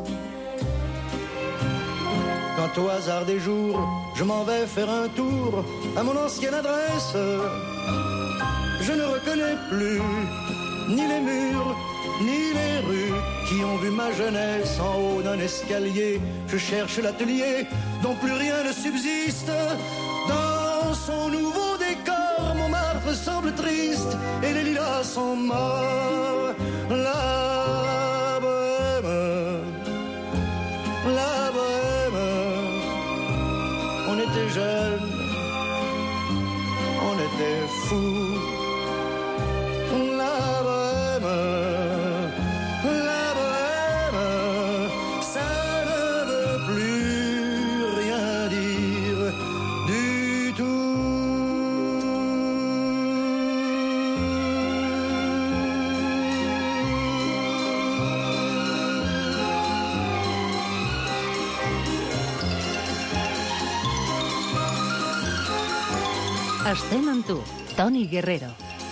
Quand au hasard des jours, je m'en vais faire un tour à mon ancienne adresse, je ne reconnais plus ni les murs ni les rues qui ont vu ma jeunesse en haut d'un escalier. Je cherche l'atelier dont plus rien ne subsiste. Dans son nouveau décor, Montmartre semble triste et les lilas sont morts. La bohème, on était jeunes, on était fous. Estem amb tu, Toni Guerrero.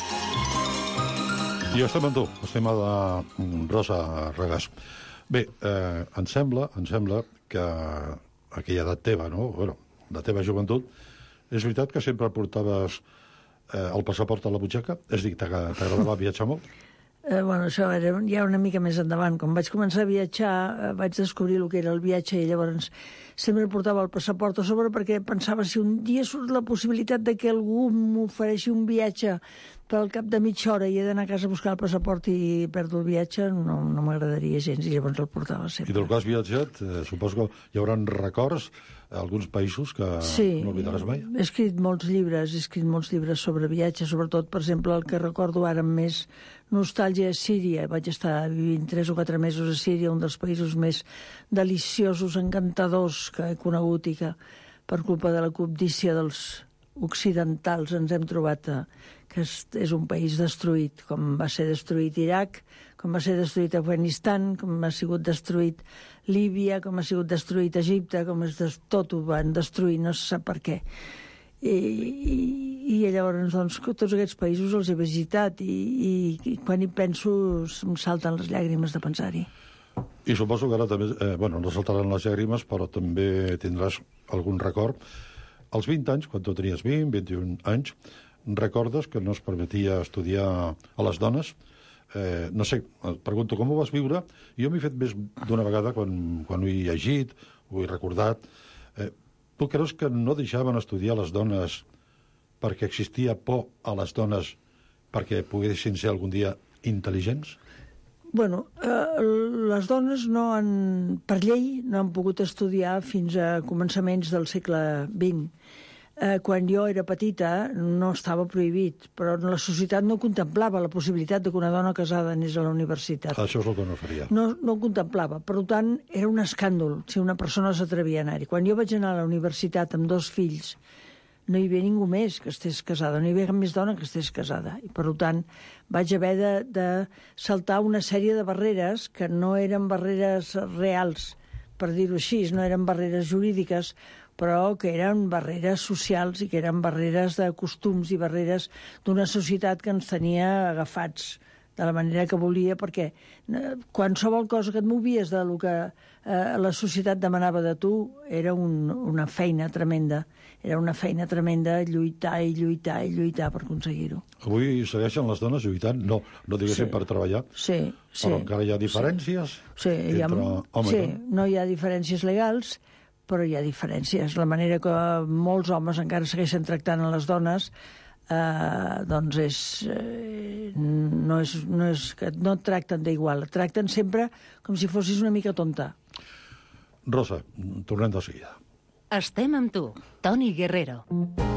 I estem amb tu, estem a la Rosa Regàs. Bé, em sembla que aquella edat teva, no? Bueno, de teva joventut, és veritat que sempre portaves el passaport a la butxaca? És a dir, t'agradava viatjar molt? Bueno, això era ja una mica més endavant. Quan vaig començar a viatjar, vaig descobrir el que era el viatge i llavors sempre portava el passaport a sobre perquè pensava si un dia surt la possibilitat de que algú m'ofereixi un viatge al cap de mitja hora i he d'anar a casa a buscar el passaport i perdo el viatge, no m'agradaria gens, i llavors el portava sempre. I del que has viatjat, suposo que hi haurà records a alguns països que no oblidaràs mai. He escrit molts llibres sobre viatges, sobretot, per exemple, el que recordo ara amb més nostàlgia és Síria. Vaig estar vivint 3 o 4 mesos a Síria, un dels països més deliciosos, encantadors que he conegut i que per culpa de la cobdícia dels occidentals ens hem trobat que és un país destruït, com va ser destruït Iraq, com va ser destruït Afganistan, com ha sigut destruït Líbia, com ha sigut destruït Egipte, tot ho van destruir, no se sap per què. I llavors, doncs, tots aquests països els he visitat i quan hi penso em salten les llàgrimes de pensar-hi. I suposo que ara també, no saltaran les llàgrimes, però també tindràs algun record. Als 20 anys, quan tu tenies 20, 21 anys, recordes que no es permetia estudiar a les dones? No sé, et pregunto com ho vas viure. Jo m'he fet més d'una vegada quan ho he llegit, ho he recordat. Tu creus que no deixaven estudiar les dones perquè existia por a les dones perquè poguessin ser algun dia intel·ligents? Bueno, les dones per llei no han pogut estudiar fins a començaments del segle XX. Quan jo era petita no estava prohibit, però la societat no contemplava la possibilitat de que una dona casada anés a la universitat. Això és el que no faria. No ho contemplava. Per tant, era un escàndol si una persona s'atrevia a anar-hi. Quan jo vaig anar a la universitat amb 2 fills, no hi havia ningú més que estés casada, no hi havia cap més dona que estés casada. I, per tant, vaig haver de saltar una sèrie de barreres que no eren barreres reals, per dir-ho així, no eren barreres jurídiques, però que eren barreres socials i que eren barreres de costums i barreres d'una societat que ens tenia agafats de la manera que volia, perquè qualsevol cosa que et movies de lo que la societat demanava de tu era una feina tremenda. Era una feina tremenda lluitar i lluitar i lluitar per aconseguir-ho. Avui segueixen les dones lluitant, no diguéssim per treballar, però encara hi ha diferències entre home i dona. No hi ha diferències legals, però hi ha diferències. La manera que molts homes encara segueixen tractant a les dones doncs no et tracten d'igual, et tracten sempre com si fossis una mica tonta. Rosa, tornem de seguida. Estem amb tu, Toni Guerrero.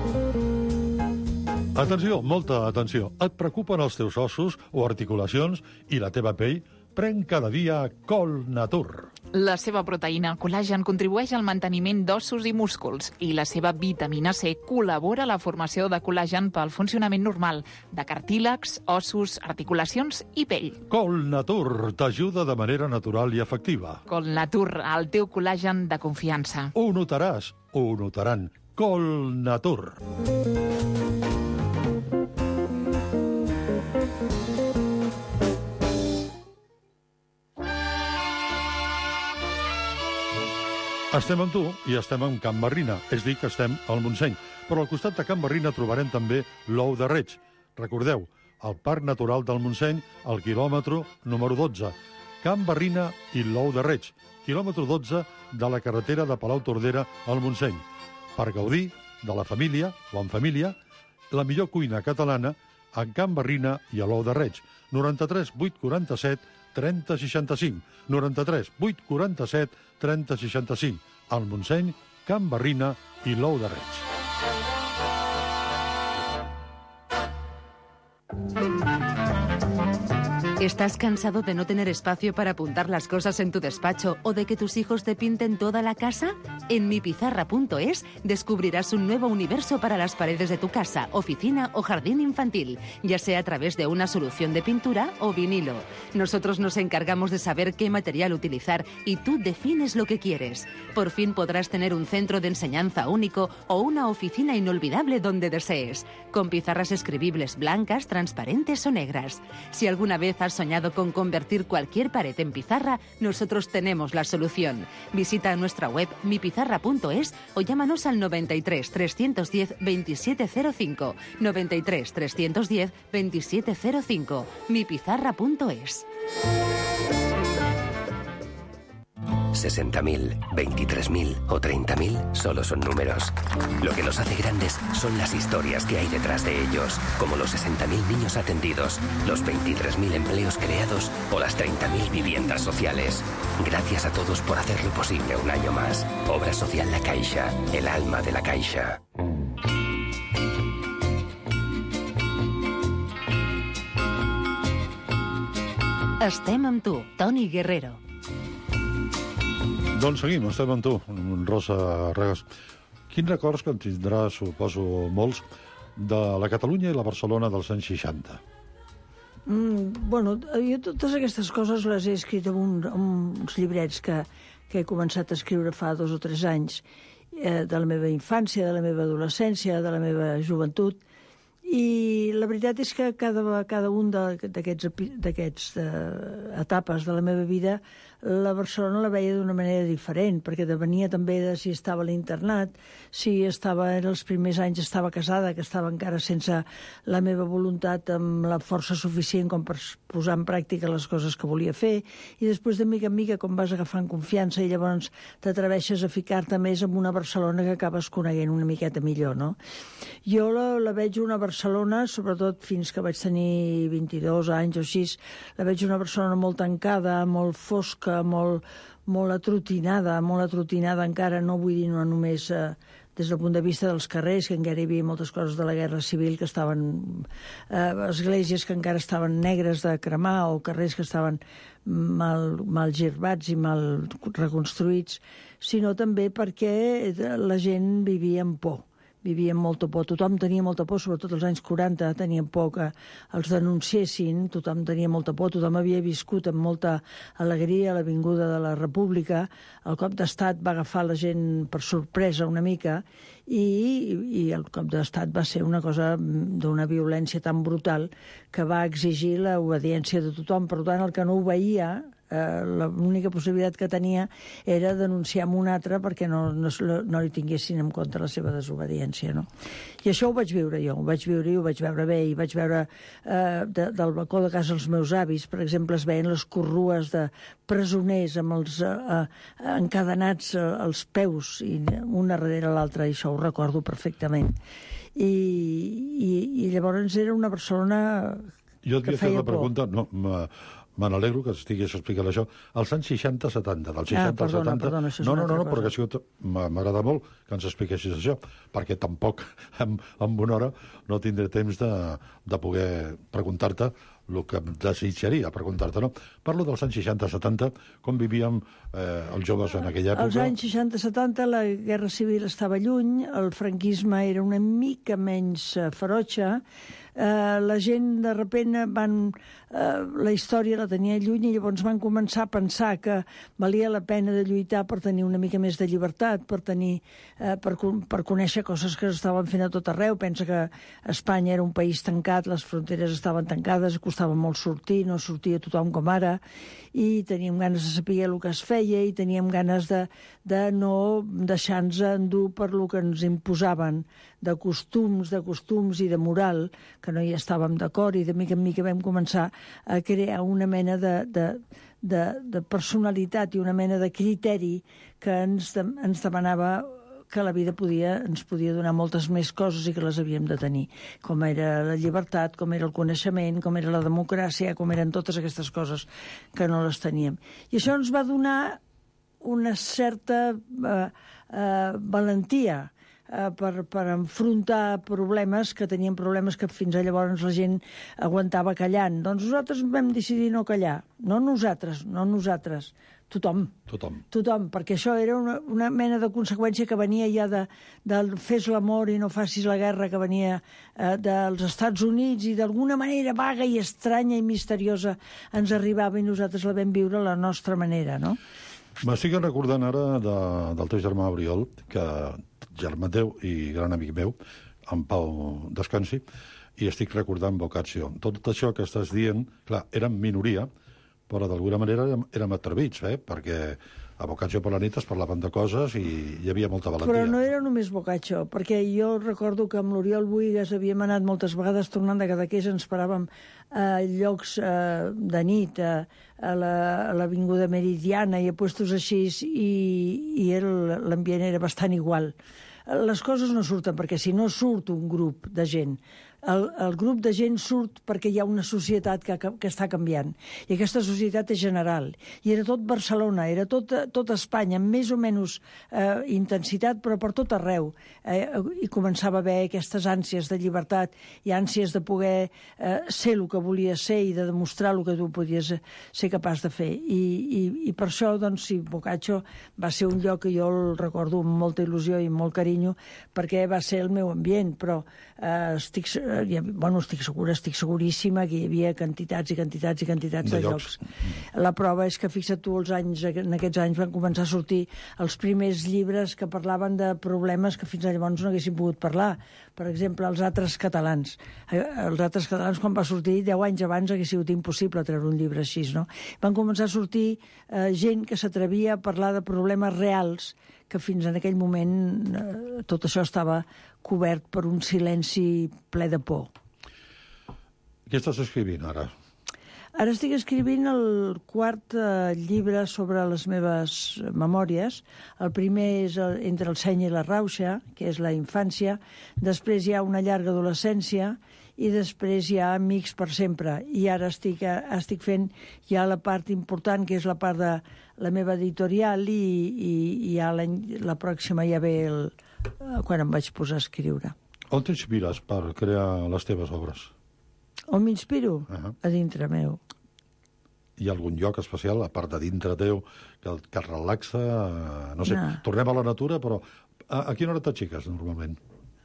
Atenció, molta atenció. Et preocupen els teus ossos o articulacions i la teva pell? Pren cada dia Col Natur. La seva proteïna, el col·lagen, contribueix al manteniment d'ossos i músculs i la seva vitamina C col·labora a la formació de col·lagen pel funcionament normal de cartílags, ossos, articulacions i pell. Col Natur t'ajuda de manera natural i efectiva. Col Natur, el teu col·lagen de confiança. Ho notaràs, ho notaran. Col Natur. Estem amb tu i estem amb Can Barrina, és dir, que estem al Montseny. Però al costat de Can Barrina trobarem també l'Ou de Reig. Recordeu, el Parc Natural del Montseny, al quilòmetre número 12. Can Barrina i l'Ou de Reig, quilòmetre 12 de la carretera de Palau-Tordera al Montseny. Per gaudir de la família o en família, la millor cuina catalana en Can Barrina i a l'Ou de Reig. 93 847 30 65. 93 847 30 65. Al Montseny, Can Barrina i l'Ou de Reig. ¿Estás cansado de no tener espacio para apuntar las cosas en tu despacho o de que tus hijos te pinten toda la casa? En mipizarra.es descubrirás un nuevo universo para las paredes de tu casa, oficina o jardín infantil, ya sea a través de una solución de pintura o vinilo. Nosotros nos encargamos de saber qué material utilizar y tú defines lo que quieres. Por fin podrás tener un centro de enseñanza único o una oficina inolvidable donde desees, con pizarras escribibles blancas, transparentes o negras. Si alguna vez has soñado con convertir cualquier pared en pizarra, nosotros tenemos la solución. Visita nuestra web mipizarra.es o llámanos al 93 310 2705. 93 310 2705. mipizarra.es. 60.000, 23.000 o 30.000 solo son números. Lo que los hace grandes son las historias que hay detrás de ellos, como los 60.000 niños atendidos, los 23.000 empleos creados o las 30.000 viviendas sociales. Gracias a todos por hacerlo posible un año más. Obra Social La Caixa, el alma de la Caixa. Estem amb tu, Toni Guerrero. Doncs seguim, estem amb tu, Rosa Regas. Quins records que en tindràs, suposo, molts, de la Catalunya i la Barcelona dels anys 60? Bueno, jo totes aquestes coses les he escrit en uns llibrets que he començat a escriure fa 2 o 3 anys, de la meva infància, de la meva adolescència, de la meva joventut, i la veritat és que cada un d'aquests etapes de la meva vida, la Barcelona la veia d'una manera diferent, perquè depenia també de si estava a l'internat, si estava en els primers anys estava casada, que estava encara sense la meva voluntat amb la força suficient com per posar en pràctica les coses que volia fer, i després de mica en mica com vas agafant confiança i llavors t'atreveixes a ficar-te més en una Barcelona que acabes coneguent una miqueta millor, no? Jo la veig una Barcelona, sobretot fins que vaig tenir 22 anys o així, la veig una Barcelona molt tancada, molt fosca, molt atrotinada encara, no vull dir no només des del punt de vista dels carrers, que encara hi havia moltes coses de la Guerra Civil que estaven... esglésies que encara estaven negres de cremar o carrers que estaven mal girbats i mal reconstruïts, sinó també perquè la gent vivia amb por. Vivia amb molta por. Tothom tenia molta por, sobretot als anys 40, tenien por que els denunciessin, tothom tenia molta por, tothom havia viscut amb molta alegria a l'avinguda de la República, el cop d'estat va agafar la gent per sorpresa una mica i el cop d'estat va ser una cosa d'una violència tan brutal que va exigir l'obediència de tothom. Per tant, el que no obeïa, l'única possibilitat que tenia era denunciar amb un altre perquè no li tinguessin en compte la seva desobediència, no? I això ho vaig viure jo, ho vaig viure i ho vaig veure bé, i vaig veure del balcó de casa els meus avis, per exemple, es veien les corrues de presoners amb els encadenats als peus i un darrere l'altre, i això ho recordo perfectament. I llavors era una Barcelona que feia por. Pregunta, no, me n'alegro que estigués explicant això. Als anys 60-70, del 60 al 70... Perdona, això és una altra cosa. Perquè m'agrada molt que ens expliquessis això, perquè tampoc en una hora no tindré temps de poder preguntar-te el que desitjaria preguntar-te, no? Parlo dels anys 60-70, com vivíem els joves en aquella època. Als anys 60-70 la Guerra Civil estava lluny, el franquisme era una mica menys ferotge, la gent de repente la història la tenia lluny i llavors van començar a pensar que valia la pena de lluitar per tenir una mica més de llibertat, per conèixer coses que s'estaven fent a tot arreu. Pensa que Espanya era un país tancat, les fronteres estaven tancades, costava molt sortir, no sortia tothom com ara, i teníem ganes de saber el que es feia i teníem ganes de no deixar-nos endur per lo que ens imposaven de costums i de moral, que no hi estàvem d'acord, i de mica en mica vam començar a crear una mena de personalitat i una mena de criteri que ens demanava que la vida ens podia donar moltes més coses i que les havíem de tenir, com era la llibertat, com era el coneixement, com era la democràcia, com eren totes aquestes coses que no les teníem. I això ens va donar una certa valentia per enfrontar problemes que fins a llavors la gent aguantava callant. Doncs nosaltres vam decidir no callar. No nosaltres, tothom, perquè això era una mena de conseqüència que venia ja del fes l'amor i no facis la guerra, que venia dels Estats Units, i d'alguna manera vaga i estranya i misteriosa ens arribava, i nosaltres la vam viure a la nostra manera, no? M'estic recordant ara del teu germà Oriol, que germà teu i gran amic meu, en Pau descansi, i estic recordant Boccaccio. Tot això que estàs dient, clar, érem minoria, però d'alguna manera érem atrevits, perquè a Boccaccio per la nit es parlaven de coses i hi havia molta valentia. Però no era només Boccaccio, perquè jo recordo que amb l'Oriol Buigas havíem anat moltes vegades tornant de Cadaqués, ens paràvem a llocs de nit, a l'Avinguda Meridiana i a puestos així, i l'ambient era bastant igual. Les coses no surten perquè si no surt un grup de gent, el grup de gent surt perquè hi ha una societat que està canviant. I aquesta societat és general. I era tot Barcelona, era tot Espanya, amb més o menys intensitat, però per tot arreu. I començava a haver aquestes ànsies de llibertat i ànsies de poder ser el que volies ser i de demostrar el que tu podies ser capaç de fer. I per això, doncs, sí, Boccaccio va ser un lloc que jo el recordo amb molta il·lusió i molt carinyo, perquè va ser el meu ambient, però estic seguríssima que hi havia quantitats i quantitats i quantitats de llocs. La prova és que, fixa't tu, en aquests anys van començar a sortir els primers llibres que parlaven de problemes que fins llavors no haguessin pogut parlar. Per exemple, els Atres catalans. Els Atres catalans, quan va sortir, 10 anys abans hagués sigut impossible treure un llibre així, no? Van començar a sortir gent que s'atrevia a parlar de problemes reals, que fins en aquell moment tot això estava cobert per un silenci ple de por. Què estàs escrivint ara? Ara estic escrivint el quart llibre sobre les meves memòries. El primer és Entre el seny i la rauxa, que és la infància. Després hi ha Una llarga adolescència i després hi ha Amics per sempre. I ara estic fent ja la part important, que és la part de la meva editorial, i ja la pròxima ja ve quan em vaig posar a escriure. On t'inspires per crear les teves obres? On m'inspiro? A dintre meu. Hi ha algun lloc especial, a part de dintre teu, que et relaxa? No sé, tornem a la natura, però a quina hora t'aixeques, normalment?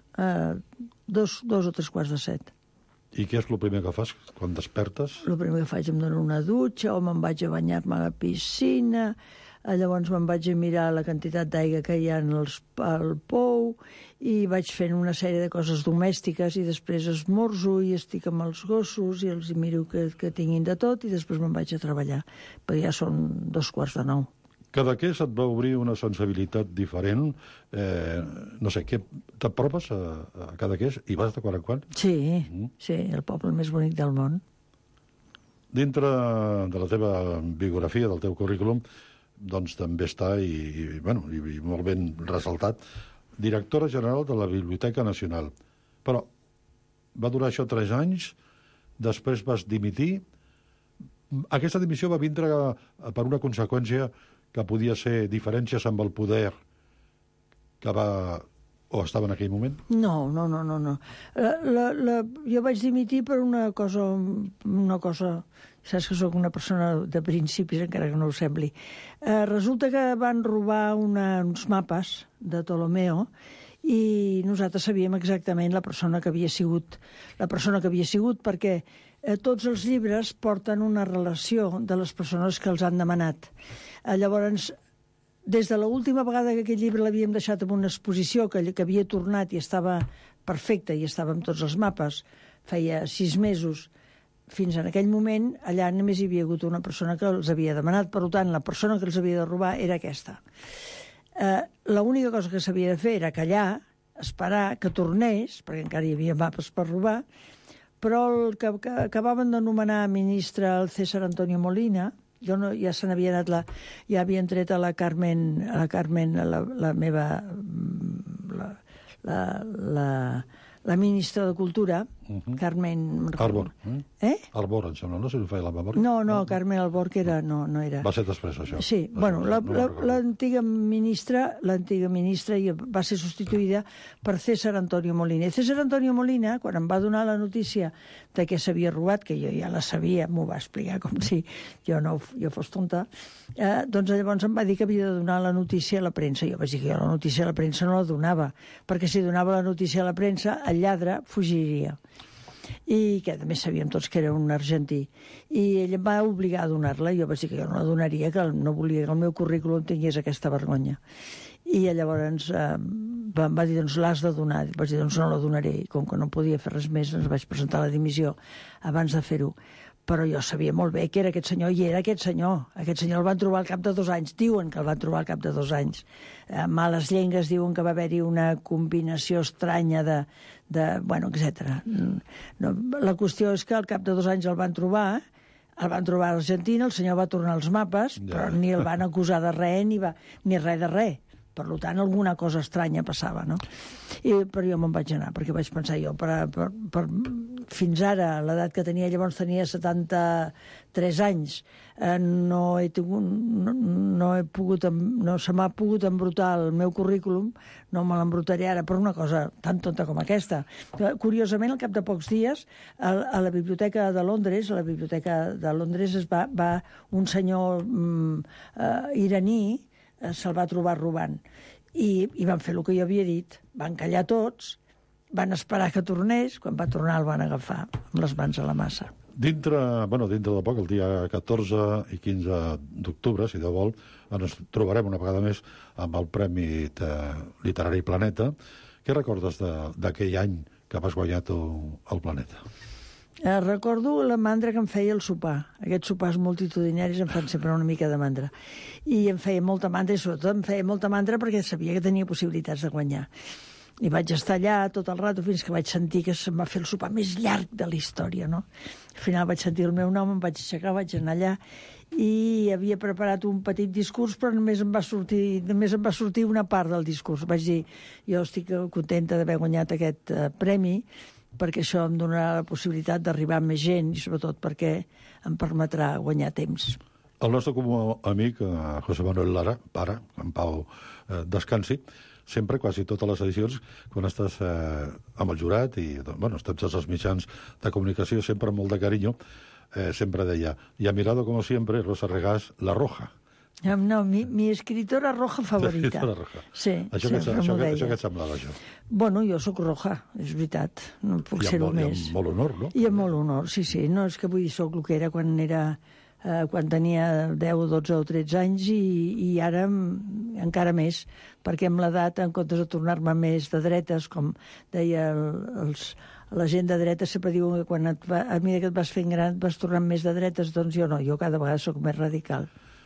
2 o 3 quarts de 7. I què és el primer que fas quan despertes? El primer que faig, em dono una dutxa, o me'n vaig a banyar-me a la piscina, llavors me'n vaig a mirar la quantitat d'aigua que hi ha al pou, i vaig fent una sèrie de coses domèstiques, i després esmorzo i estic amb els gossos i els miro que tinguin de tot, i després me'n vaig a treballar, perquè ja són 2:45. Cadaqués et va obrir una sensibilitat diferent. No sé, t'apropes a Cadaqués i vas de quan en quan? Sí, sí, el poble més bonic del món. Dintre de la teva biografia, del teu currículum, doncs també està, i molt ben ressaltat, directora general de la Biblioteca Nacional. Però va durar això 3 anys, després vas dimitir. Aquesta dimissió va vindre per una conseqüència que podia ser diferències amb el poder que estava en aquell moment? No. Jo vaig dimitir per una cosa... Saps que sóc una persona de principis, encara que no ho sembli. Resulta que van robar uns mapes de Ptolomeo i nosaltres sabíem exactament la persona que havia sigut, perquè tots els llibres porten una relació de les persones que els han demanat. Llavors, des de l'última vegada que aquest llibre l'havíem deixat en una exposició, que havia tornat i estava perfecte i estava amb tots els mapes, feia 6 mesos, fins en aquell moment, allà només hi havia hagut una persona que els havia demanat. Per tant, la persona que els havia de robar era aquesta. L'única cosa que s'havia de fer era callar, esperar que tornés, perquè encara hi havia mapes per robar, però el que acabaven de nomenar ministre el César Antonio Molina, ja se n'havia anat, ja havien tret a la Carmen, la meva... la ministra de Cultura, Carmen... Arbor. Arbor, em sembla, no sé si feia la memòria. No, Carmen Albor, que era, no era... Va ser després, això. Sí, bueno, l'antiga ministra va ser substituïda per César Antonio Molina. I César Antonio Molina, quan em va donar la notícia de què s'havia robat, que jo ja la sabia, m'ho va explicar com si jo fos tonta, doncs llavors em va dir que havia de donar la notícia a la premsa. Jo vaig dir que jo la notícia a la premsa no la donava, perquè si donava la notícia a la premsa, el lladre fugiria. I que a més sabíem tots que era un argentí. I ell em va obligar a donar-la, i jo vaig dir que jo no la donaria, que no volia que el meu currículum tingués aquesta vergonya. I llavors em va dir, doncs l'has de donar. Vaig dir, doncs no la donaré. I com que no podia fer res més, ens vaig presentar la dimissió abans de fer-ho. Però jo sabia molt bé que era aquest senyor, i era aquest senyor. Aquest senyor el van trobar al cap de 2 anys. Diuen que el van trobar al cap de 2 anys. Males llengues diuen que va haver-hi una combinació estranya bueno, etc. No, la qüestió és que al cap de 2 anys el van trobar a Argentina, el senyor va tornar als mapes, però ni el van acusar de res, ni res de res. Per tant, alguna cosa estranya passava, no? Però jo me'n vaig anar, perquè vaig pensar jo, fins ara, l'edat que tenia, llavors tenia 73 anys, no se m'ha pogut embrutar el meu currículum, no me l'embrutaré ara per una cosa tan tonta com aquesta. Curiosament, al cap de pocs dies, a la Biblioteca de Londres, va un senyor iraní, se'l va trobar robant. I van fer el que jo havia dit, van callar tots, van esperar que tornés, quan va tornar el van agafar amb les mans a la massa. Dintre de poc, el dia 14 i 15 d'octubre, si Déu vol, ens trobarem una vegada més amb el Premi Literari Planeta. Què recordes d'aquell any que vas guanyar tu el Planeta? Recordo la mandra que em feia el sopar. Aquests sopars multitudinaris em fan sempre una mica de mandra. I em feia molta mandra, i sobretot em feia molta mandra perquè sabia que tenia possibilitats de guanyar. I vaig estar allà tot el rato fins que vaig sentir que se'm va fer el sopar més llarg de la història, no? Al final vaig sentir el meu nom, em vaig aixecar, vaig anar allà i havia preparat un petit discurs, però només em va sortir una part del discurs. Vaig dir, jo estic contenta d'haver guanyat aquest premi, perquè això em donarà la possibilitat d'arribar a més gent i sobretot perquè em permetrà guanyar temps. El nostre comú amic, José Manuel Lara, pare, en Pau descansi, sempre, quasi totes les edicions, quan estàs amb el jurat i estem tots els mitjans de comunicació, sempre amb molt de carinyo, sempre deia, y ha mirado como siempre Rosa Regàs, La Roja. No, mi escritora roja favorita. Escritora roja. Sí, això què et semblava, això? Bueno, jo sóc roja, és veritat. No puc ser-ho més. I amb molt honor, no? I amb molt honor, sí. No, és que vull dir, sóc el que era quan tenia 10, 12 o 13 anys i ara encara més, perquè amb l'edat, en comptes de tornar-me més de dretes, com deia la gent de dreta, sempre diu que quan a mesura que et vas fent gran et vas tornant més de dretes, doncs jo no, jo cada vegada sóc més radical.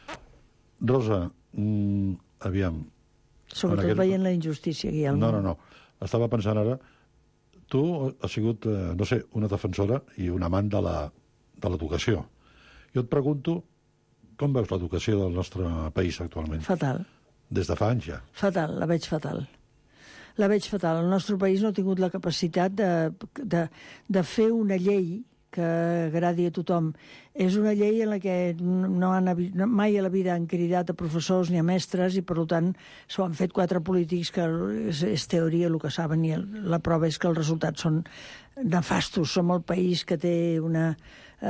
Rosa, aviam... Sobretot veient la injustícia que hi ha al món. No. Estava pensant ara, tu has sigut, una defensora i un amant de l'educació. Jo et pregunto, com veus l'educació del nostre país actualment? Fatal. Des de fa anys ja. Fatal, la veig fatal. La veig fatal. El nostre país no ha tingut la capacitat de fer una llei que agradi a tothom. És una llei en la que mai a la vida han cridat a professors ni a mestres i, per tant, s'ho han fet 4 polítics que és teoria el que saben i la prova és que els resultats són nefastos. Som el país que té uns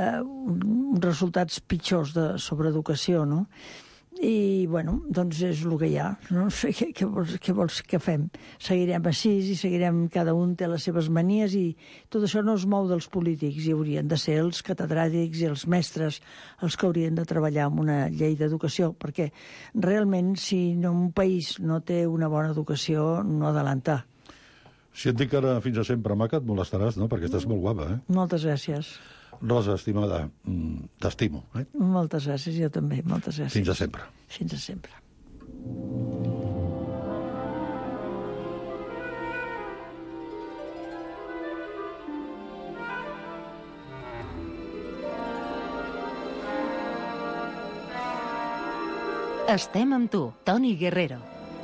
resultats pitjors sobre educació, no? I, doncs és el que hi ha. No sé què vols que fem. Seguirem així i seguirem... Cada un té les seves manies i tot això no es mou dels polítics i haurien de ser els catedràtics i els mestres els que haurien de treballar amb una llei d'educació, perquè realment si un país no té una bona educació no adelanta. Si et dic ara fins a sempre, Maca, et molestaràs, no? Perquè estàs molt guapa, eh? Moltes gràcies. Rosa, estimada, t'estimo. Moltes gràcies, jo també, moltes gràcies. Fins a sempre. Fins a sempre. Estem amb tu, Toni Guerrero.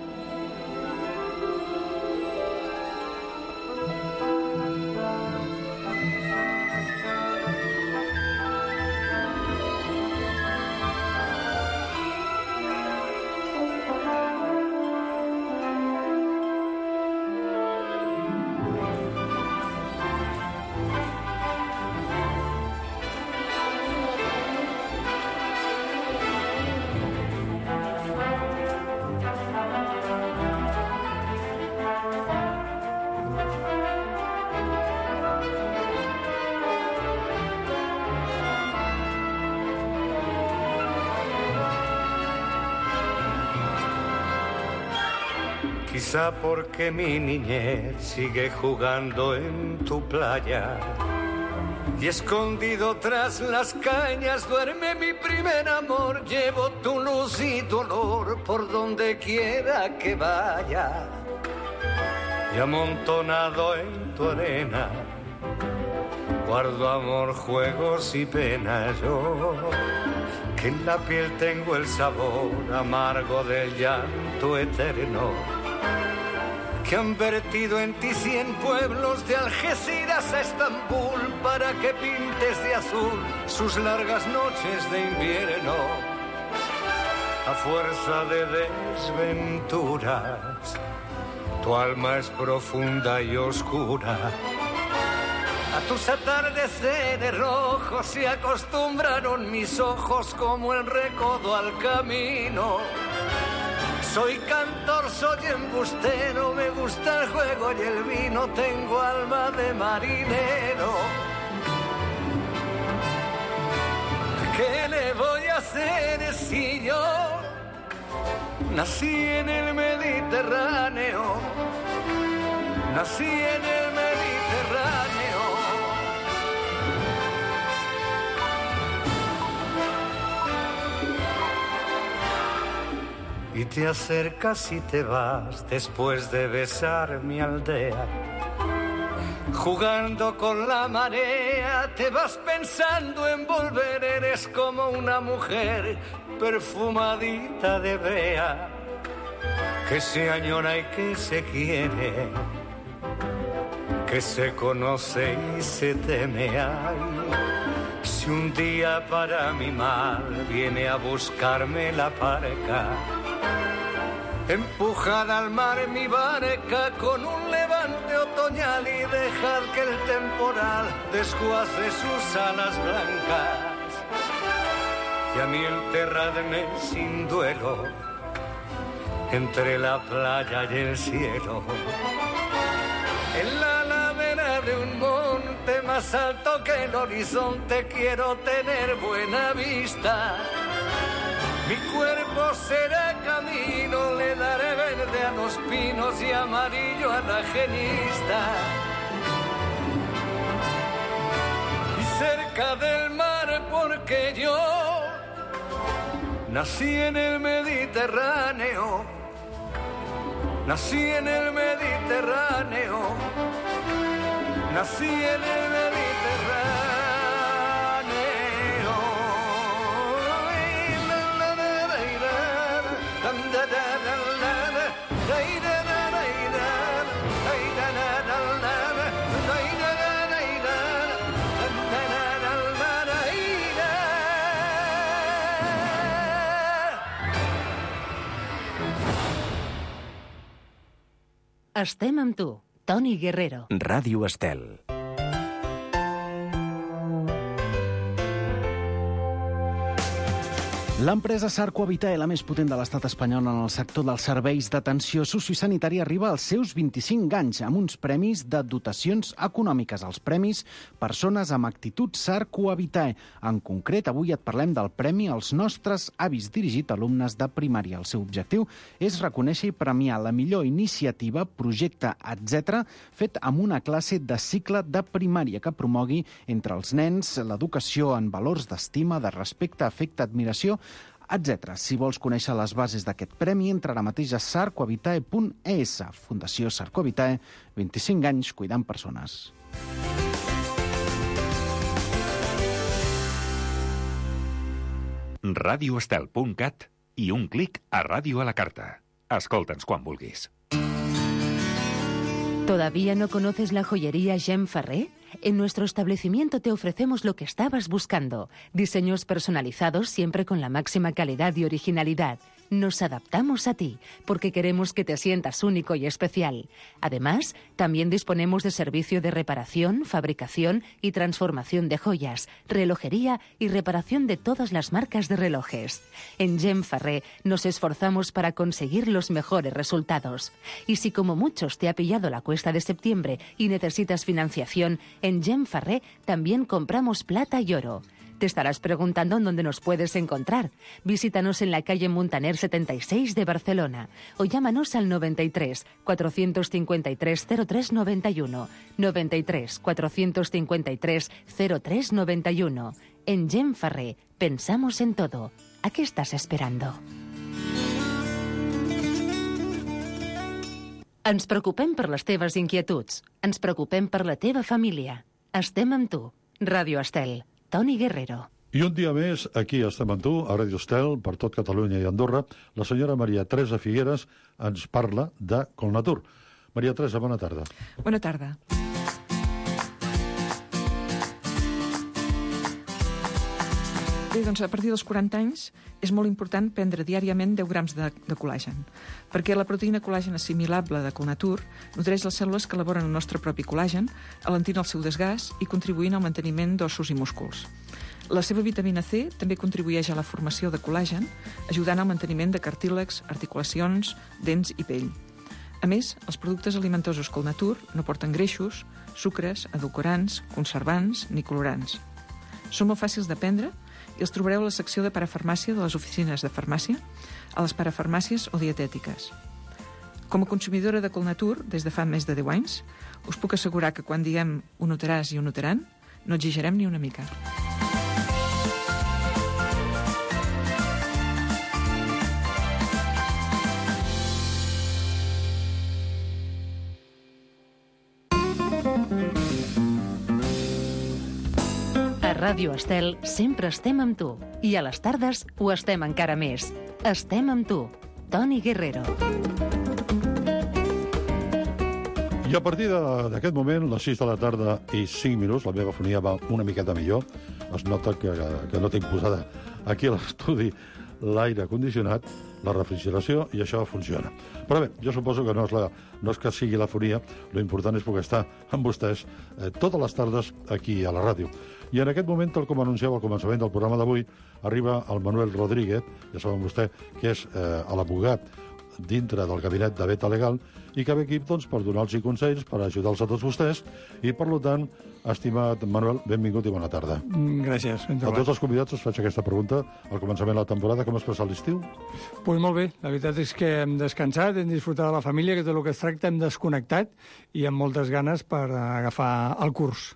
Quizá porque mi niñez sigue jugando en tu playa Y escondido tras las cañas duerme mi primer amor. Llevo tu luz y tu olor por donde quiera que vaya. Y amontonado en tu arena guardo amor, juegos y penas. Yo, que en la piel tengo el sabor amargo del llanto eterno, que han vertido en ti 100 pueblos de Algeciras a Estambul para que pintes de azul sus largas noches de invierno. A fuerza de desventuras, tu alma es profunda y oscura. A tus atardeceres rojos se acostumbraron mis ojos como el recodo al camino. Soy cantor, soy embustero, me gusta el juego y el vino, tengo alma de marinero. ¿Qué le voy a hacer si yo nací en el Mediterráneo? Nací en el Mediterráneo. Y te acercas y te vas después de besar mi aldea. Jugando con la marea, te vas pensando en volver. Eres como una mujer perfumadita de brea, que se añora y que se quiere, que se conoce y se teme. Ay, si un día para mi mal viene a buscarme la parca, empujad al mar mi barca con un levante otoñal y dejad que el temporal desguace sus alas blancas. Y a mí enterradme sin duelo entre la playa y el cielo, en la ladera de un monte más alto que el horizonte. Quiero tener buena vista. Mi cuerpo será camino, le daré verde a los pinos y amarillo a la genista. Y cerca del mar, porque yo nací en el Mediterráneo, nací en el Mediterráneo, nací en el Mediterráneo. Estem amb tu, Toni Guerrero. Ràdio Estel. L'empresa Sarco Habitae, la més potent de l'estat espanyol en el sector dels serveis d'atenció sociosanitària, arriba als seus 25 anys amb uns premis de dotacions econòmiques. Els premis Persones amb actitud Sarco Habitae. En concret, avui et parlem del Premi als nostres avis, dirigit a alumnes de primària. El seu objectiu és reconèixer i premiar la millor iniciativa, projecte, etc., fet amb una classe de cicle de primària que promogui entre els nens l'educació en valors d'estima, de respecte, afecte, admiració, etc. Si vols conèixer les bases d'aquest premi, entra ara mateix a sarcohabitae.es. Fundació Sarco Habitae, 25 anys cuidant persones. radioestel.cat i un clic a Ràdio a la Carta. Escolta'ns quan vulguis. ¿Todavía no conoces la joyería Gem Ferrer? En nuestro establecimiento te ofrecemos lo que estabas buscando. Diseños personalizados siempre con la máxima calidad y originalidad. Nos adaptamos a ti porque queremos que te sientas único y especial. Además, también disponemos de servicio de reparación, fabricación y transformación de joyas, relojería y reparación de todas las marcas de relojes. En Gem Ferrer nos esforzamos para conseguir los mejores resultados. Y si como muchos te ha pillado la cuesta de septiembre y necesitas financiación, en Gem Ferrer también compramos plata y oro. Te estarás preguntando en dónde nos puedes encontrar. Visítanos en la calle Muntaner 76 de Barcelona o llámanos al 93 453 0391. 93 453 0391. En Gem Ferrer, pensamos en todo. ¿A qué estás esperando? Ens preocupem per les teves inquietuds. Ens preocupem per la teva família. Estem amb tu. Ràdio Estel. Toni Guerrero. I un dia més, aquí estem amb tu, a Ràdio Estel, per tot Catalunya i Andorra. La senyora Maria Teresa Figueres ens parla de Colnatur. Maria Teresa, bona tarda. Bona tarda. Bé, doncs a partir dels 40 anys és molt important prendre diàriament 10 grams de col·làgen, perquè la proteïna col·làgen assimilable de Colnatur nodreix les cèl·lules que elaboren el nostre propi col·làgen, alentint el seu desgast i contribuint al manteniment d'ossos i músculs. La seva vitamina C també contribueix a la formació de col·làgen, ajudant al manteniment de cartílags, articulacions, dents i pell. A més, els productes alimentosos Colnatur no porten greixos, sucres, edulcorants, conservants ni colorants. Són molt fàcils de prendre i els trobareu a la secció de parafarmàcia de les oficines de farmàcia, a les parafarmàcies o dietètiques. Com a consumidora de Colnatur, des de fa més de 10 anys, us puc assegurar que quan diguem ho notaràs i ho notaran, no exagerem ni una mica. Ràdio Estel sempre estem amb tu. I a les tardes ho estem encara més. Estem amb tu. Toni Guerrero. I a partir d'aquest moment, les 6 de la tarda i 5 minuts, la meva fonia va una miqueta millor. Es nota que no tinc posada aquí a l'estudi l'aire condicionat, la refrigeració, i això funciona. Però bé, jo suposo que no és que sigui la fonia, l'important és poder estar amb vostès totes les tardes aquí a la ràdio. I en aquest moment, tal com anunciava al començament del programa d'avui, arriba el Manuel Rodríguez, ja saben vostè que és l'abogat dintre del gabinet de Beta Legal i que ve aquí doncs, per donar-los consells, per ajudar-los a tots vostès i, per tant, estimat Manuel, benvingut i bona tarda. Gràcies. A tots els convidats us faig aquesta pregunta al començament de la temporada. Com has passat l'estiu? Pues molt bé. La veritat és que hem descansat, hem disfrutat de la família, que tot el que es tracta hem desconnectat i amb moltes ganes per agafar el curs.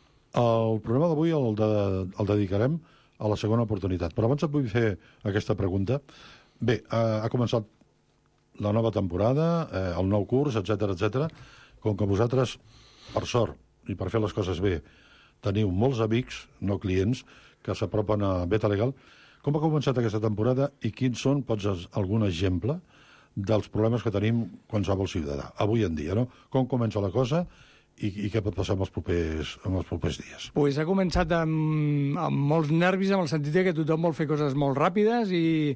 El programa d'avui el dedicarem a la segona oportunitat. Però abans et vull fer aquesta pregunta. Bé, ha començat la nova temporada, el nou curs, etc. Com que vosaltres, per sort i per fer les coses bé, teniu molts amics, no clients, que s'apropen a Beta Legal, com ha començat aquesta temporada i quins són, pots algun exemple, dels problemes que tenim qualsevol ciutadà, avui en dia, no? Com comença la cosa i què pot passar en els propers dies? Pues ha començat amb molts nervis, en el sentit que tothom vol fer coses molt ràpides i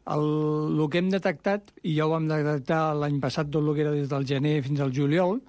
el que hem detectat, i ja ho vam detectar l'any passat, tot el que era des del gener fins al juliol,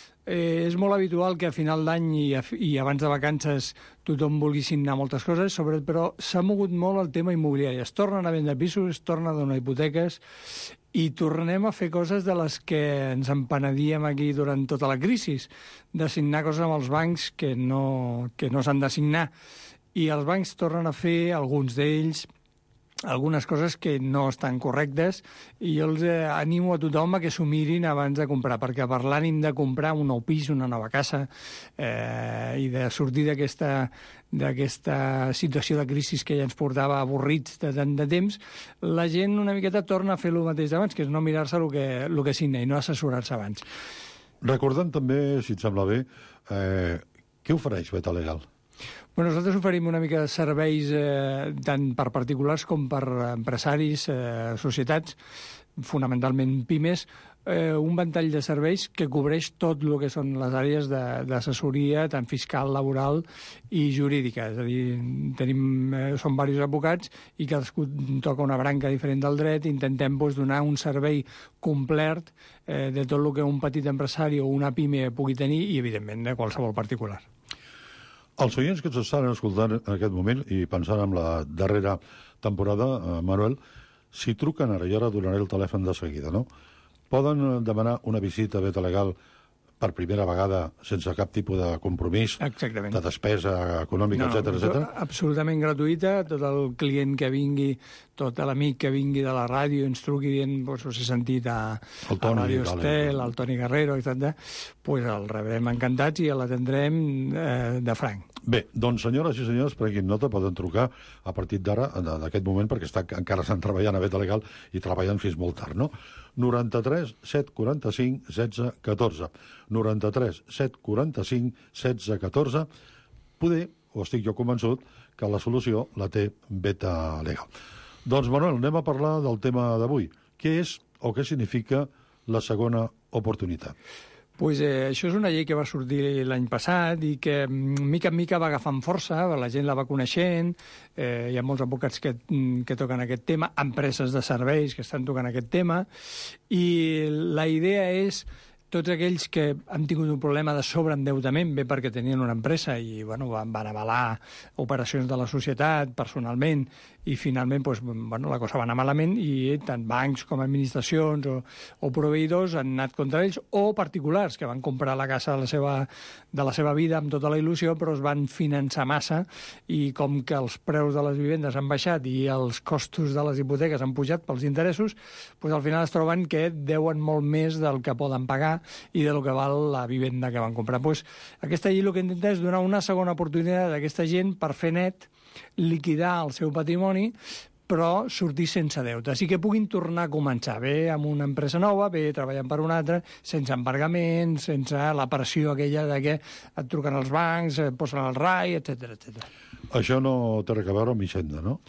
és molt habitual que a final d'any i abans de vacances tothom vulgui signar moltes coses, però s'ha mogut molt el tema immobiliari. Es tornen a vendre pisos, es tornen a donar hipoteques i tornem a fer coses de les que ens empenedíem aquí durant tota la crisi, de signar coses amb els bancs que no s'han de signar. I els bancs tornen a fer, alguns d'ells, algunes coses que no estan correctes, i jo els animo a tothom a que s'ho mirin abans de comprar, perquè per l'ànim de comprar un nou pis, una nova casa, i de sortir d'aquesta situació de crisi que ja ens portava avorrits de tant de temps, la gent una miqueta torna a fer el mateix d'abans, que és no mirar-se el que signa i no assessorar-se abans. Recordem també, si et sembla bé, què ofereix Beta Legal? Bueno, nosaltres oferim una mica de serveis tant per particulars com per empresaris, societats, fonamentalment pimes, un ventall de serveis que cobreix tot el que són les àrees d'assessoria, tant fiscal, laboral i jurídica. És a dir, som diversos advocats i cadascú toca una branca diferent del dret i intentem donar un servei complet de tot el que un petit empresari o una pime pugui tenir i, evidentment, de qualsevol particular. Els oients que ens estan escoltant en aquest moment i pensant en la darrera temporada, Manuel, si truquen ara, i ara donaré el telèfon de seguida, no? Poden demanar una visita a Beta Legal per primera vegada sense cap tipus de compromís, Exactament. de despesa econòmica, etcètera. Absolutament gratuïta. Tot el client que vingui, tot l'amic que vingui de la ràdio ens truqui dient, us he sentit a Ràdio Estel, al Toni Guerrero, etc., pues el rebrem encantats i l'atendrem de franc. Bé, doncs, senyores i senyors, prenguin nota, poden trucar a partir d'ara, d'aquest moment, perquè encara estan treballant a Beta Legal i treballen fins molt tard, no? 93 745 16 14. 93 745 16 14. Poder, o estic jo convençut, que la solució la té Beta Legal. Doncs, Manuel, anem a parlar del tema d'avui. Què és o què significa la segona oportunitat? Pues, això és una llei que va sortir l'any passat i que mica en mica va agafant força, la gent la va coneixent, hi ha molts advocats que toquen aquest tema, empreses de serveis que estan tocant aquest tema, i la idea és tots aquells que han tingut un problema de sobreendeutament, bé perquè tenien una empresa i van avalar operacions de la societat personalment, i finalment la cosa va anar malament i tant bancs com administracions o proveïdors han anat contra ells, o particulars que van comprar la casa de la seva vida amb tota la il·lusió, però es van finançar massa, i com que els preus de les vivendes han baixat i els costos de les hipoteques han pujat pels interessos, al final es troben que deuen molt més del que poden pagar i del que val la vivenda que van comprar. Aquesta llei el que intenta és donar una segona oportunitat a aquesta gent per fer net, liquidar el seu patrimoni, però sortir sense deute. Així que puguin tornar a començar, bé amb una empresa nova, bé treballant per una altra, sense embargament, sense la pressió aquella de que et truquen els bancs, et posen el RAI, etc. Això no té res a veure amb Hisenda, no?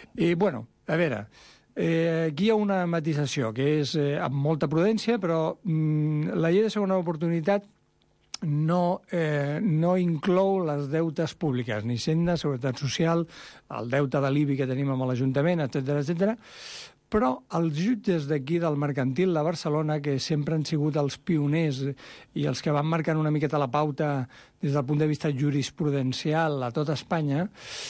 A veure, aquí hi ha una matisació, que és amb molta prudència, però la llei de segona oportunitat no inclou les deutes públiques, ni Hisenda, Seguretat Social, el deute de l'IBI que tenim amb l'Ajuntament, etc. Però els jutges d'aquí del Mercantil de Barcelona, que sempre han sigut els pioners i els que van marcant una miqueta la pauta des del punt de vista jurisprudencial a tot Espanya,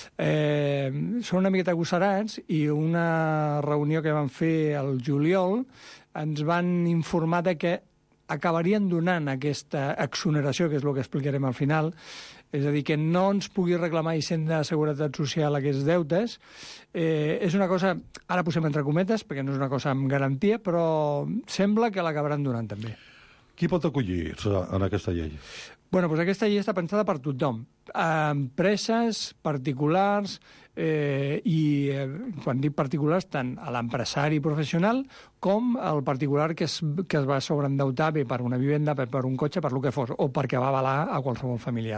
són una miqueta agosarats, i una reunió que van fer al juliol ens van informar de que acabarien donant aquesta exoneració, que és el que explicarem al final, és a dir, que no ens pugui reclamar Hisenda de Seguretat Social aquests deutes. És una cosa, ara posem entre cometes, perquè no és una cosa amb garantia, però sembla que l'acabaran donant també. Qui pot acollir-se en aquesta llei? Aquesta llei està pensada per tothom. Empreses, particulars, i quan dic particulars, tant a l'empresari professional com al particular que es va sobreendeutar bé per una vivenda, per un cotxe, per lo que fos, o perquè va avalar a qualsevol familiar.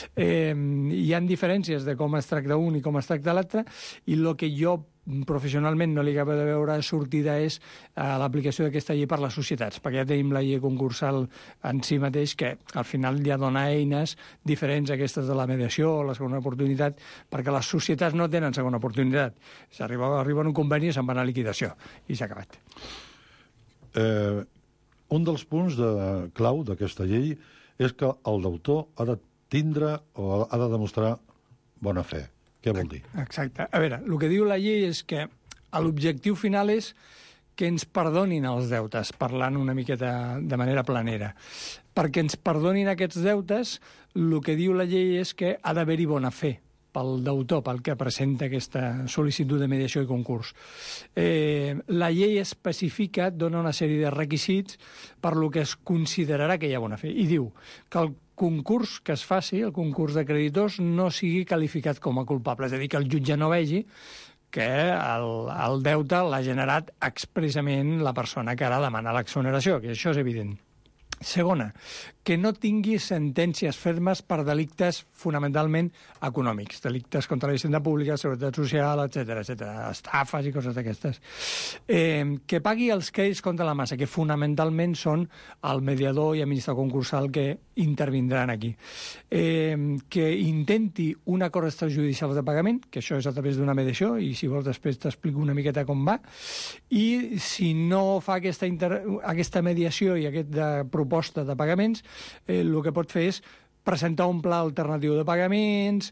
Hi ha diferències de com es tracta un i com es tracta l'altre, i el que jo professionalment no li acaba de veure sortida és l'aplicació d'aquesta llei per les societats, perquè ja tenim la llei concursal en si mateix, que al final ja dona eines diferents a aquestes de la mediació o la segona oportunitat, perquè les societats no tenen segona oportunitat. Arriben un conveni i se'n van a liquidació, i s'ha acabat. Un dels punts clau d'aquesta llei és que el deutor ha de tindre o ha de demostrar bona fe. Què vol dir? Exacte. A veure, el que diu la llei és que l'objectiu final és que ens perdonin els deutes, parlant una miqueta de manera planera. Perquè ens perdonin aquests deutes, el que diu la llei és que ha d'haver-hi bona fe pel deutor, pel que presenta aquesta sol·licitud de mediació i concurs. La llei especifica, dona una sèrie de requisits per lo que es considerarà que hi ha bona fe. I diu que el concurs que es faci, el concurs de creditors, no sigui qualificat com a culpable. És a dir, que el jutge no vegi que el deute l'ha generat expressament la persona que ara demana l'exoneració, que això és evident. Segona, que no tingui sentències fermes per delictes fonamentalment econòmics, delictes contra la hisenda pública, seguretat social, etc., estafes i coses d'aquestes. Que pagui els crèdits contra la massa, que fonamentalment són el mediador i administrador concursal que intervindran aquí. Que intenti un acord extrajudicial de pagament, que això és a través d'una mediació, i si vols després t'explico una miqueta com va, i si no fa aquesta mediació i aquesta proposta de pagaments, el que pot fer és presentar un pla alternatiu de pagaments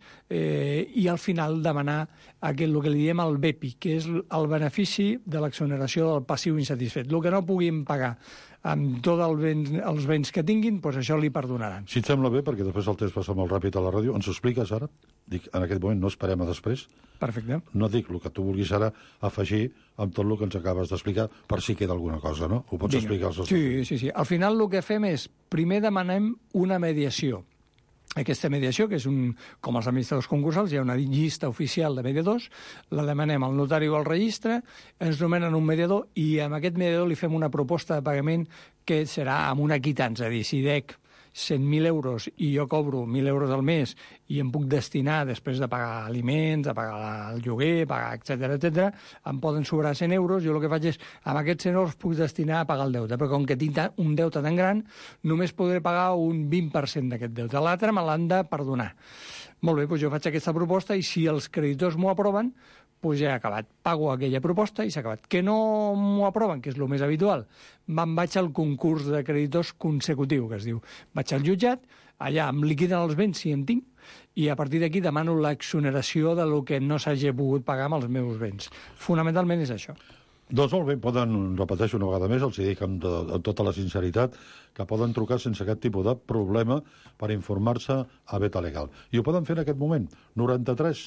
i al final demanar el que li diem el BEPI, que és el benefici de l'exoneració del passiu insatisfet. El que no puguin pagar amb tots els béns que tinguin, doncs això li perdonaran. Si et sembla bé, perquè després el temps passa molt ràpid a la ràdio, ens ho expliques ara? Dic, en aquest moment no esperem a després. Perfecte. No dic el que tu vulguis ara afegir amb tot el que ens acabes d'explicar, per si queda alguna cosa, no? Ho pots explicar als nostres? Sí. Al final el que fem és, primer demanem una mediació. Aquesta mediació, que és com els administradors concursals, hi ha una llista oficial de mediadors, la demanem al notari o al registre, ens nomenen un mediador i amb aquest mediador li fem una proposta de pagament que serà amb una quitança, és a dir, si dec 100.000 euros i jo cobro 1.000 euros al mes i em puc destinar, després de pagar aliments, de pagar el lloguer, pagar, etc, em poden sobrar 100 euros, jo el que faig és, amb aquests 100 euros puc destinar a pagar el deute, però com que tinc un deute tan gran, només podré pagar un 20% d'aquest deute. L'altre me l'han de perdonar. Molt bé, doncs jo faig aquesta proposta i si els creditors m'ho aproven, doncs ja he acabat. Pago aquella proposta i s'ha acabat. Que no m'ho aproven, que és el més habitual, me'n vaig al concurs de creditors consecutiu, que es diu. Vaig al jutjat, allà em liquiden els béns si en tinc, i a partir d'aquí demano l'exoneració de lo que no s'hagi pogut pagar amb els meus béns. Fonamentalment és això. Doncs molt bé, poden, repeteixo una vegada més, els dic amb tota la sinceritat, que poden trucar sense aquest tipus de problema per informar-se a Beta Legal. I ho poden fer en aquest moment. 93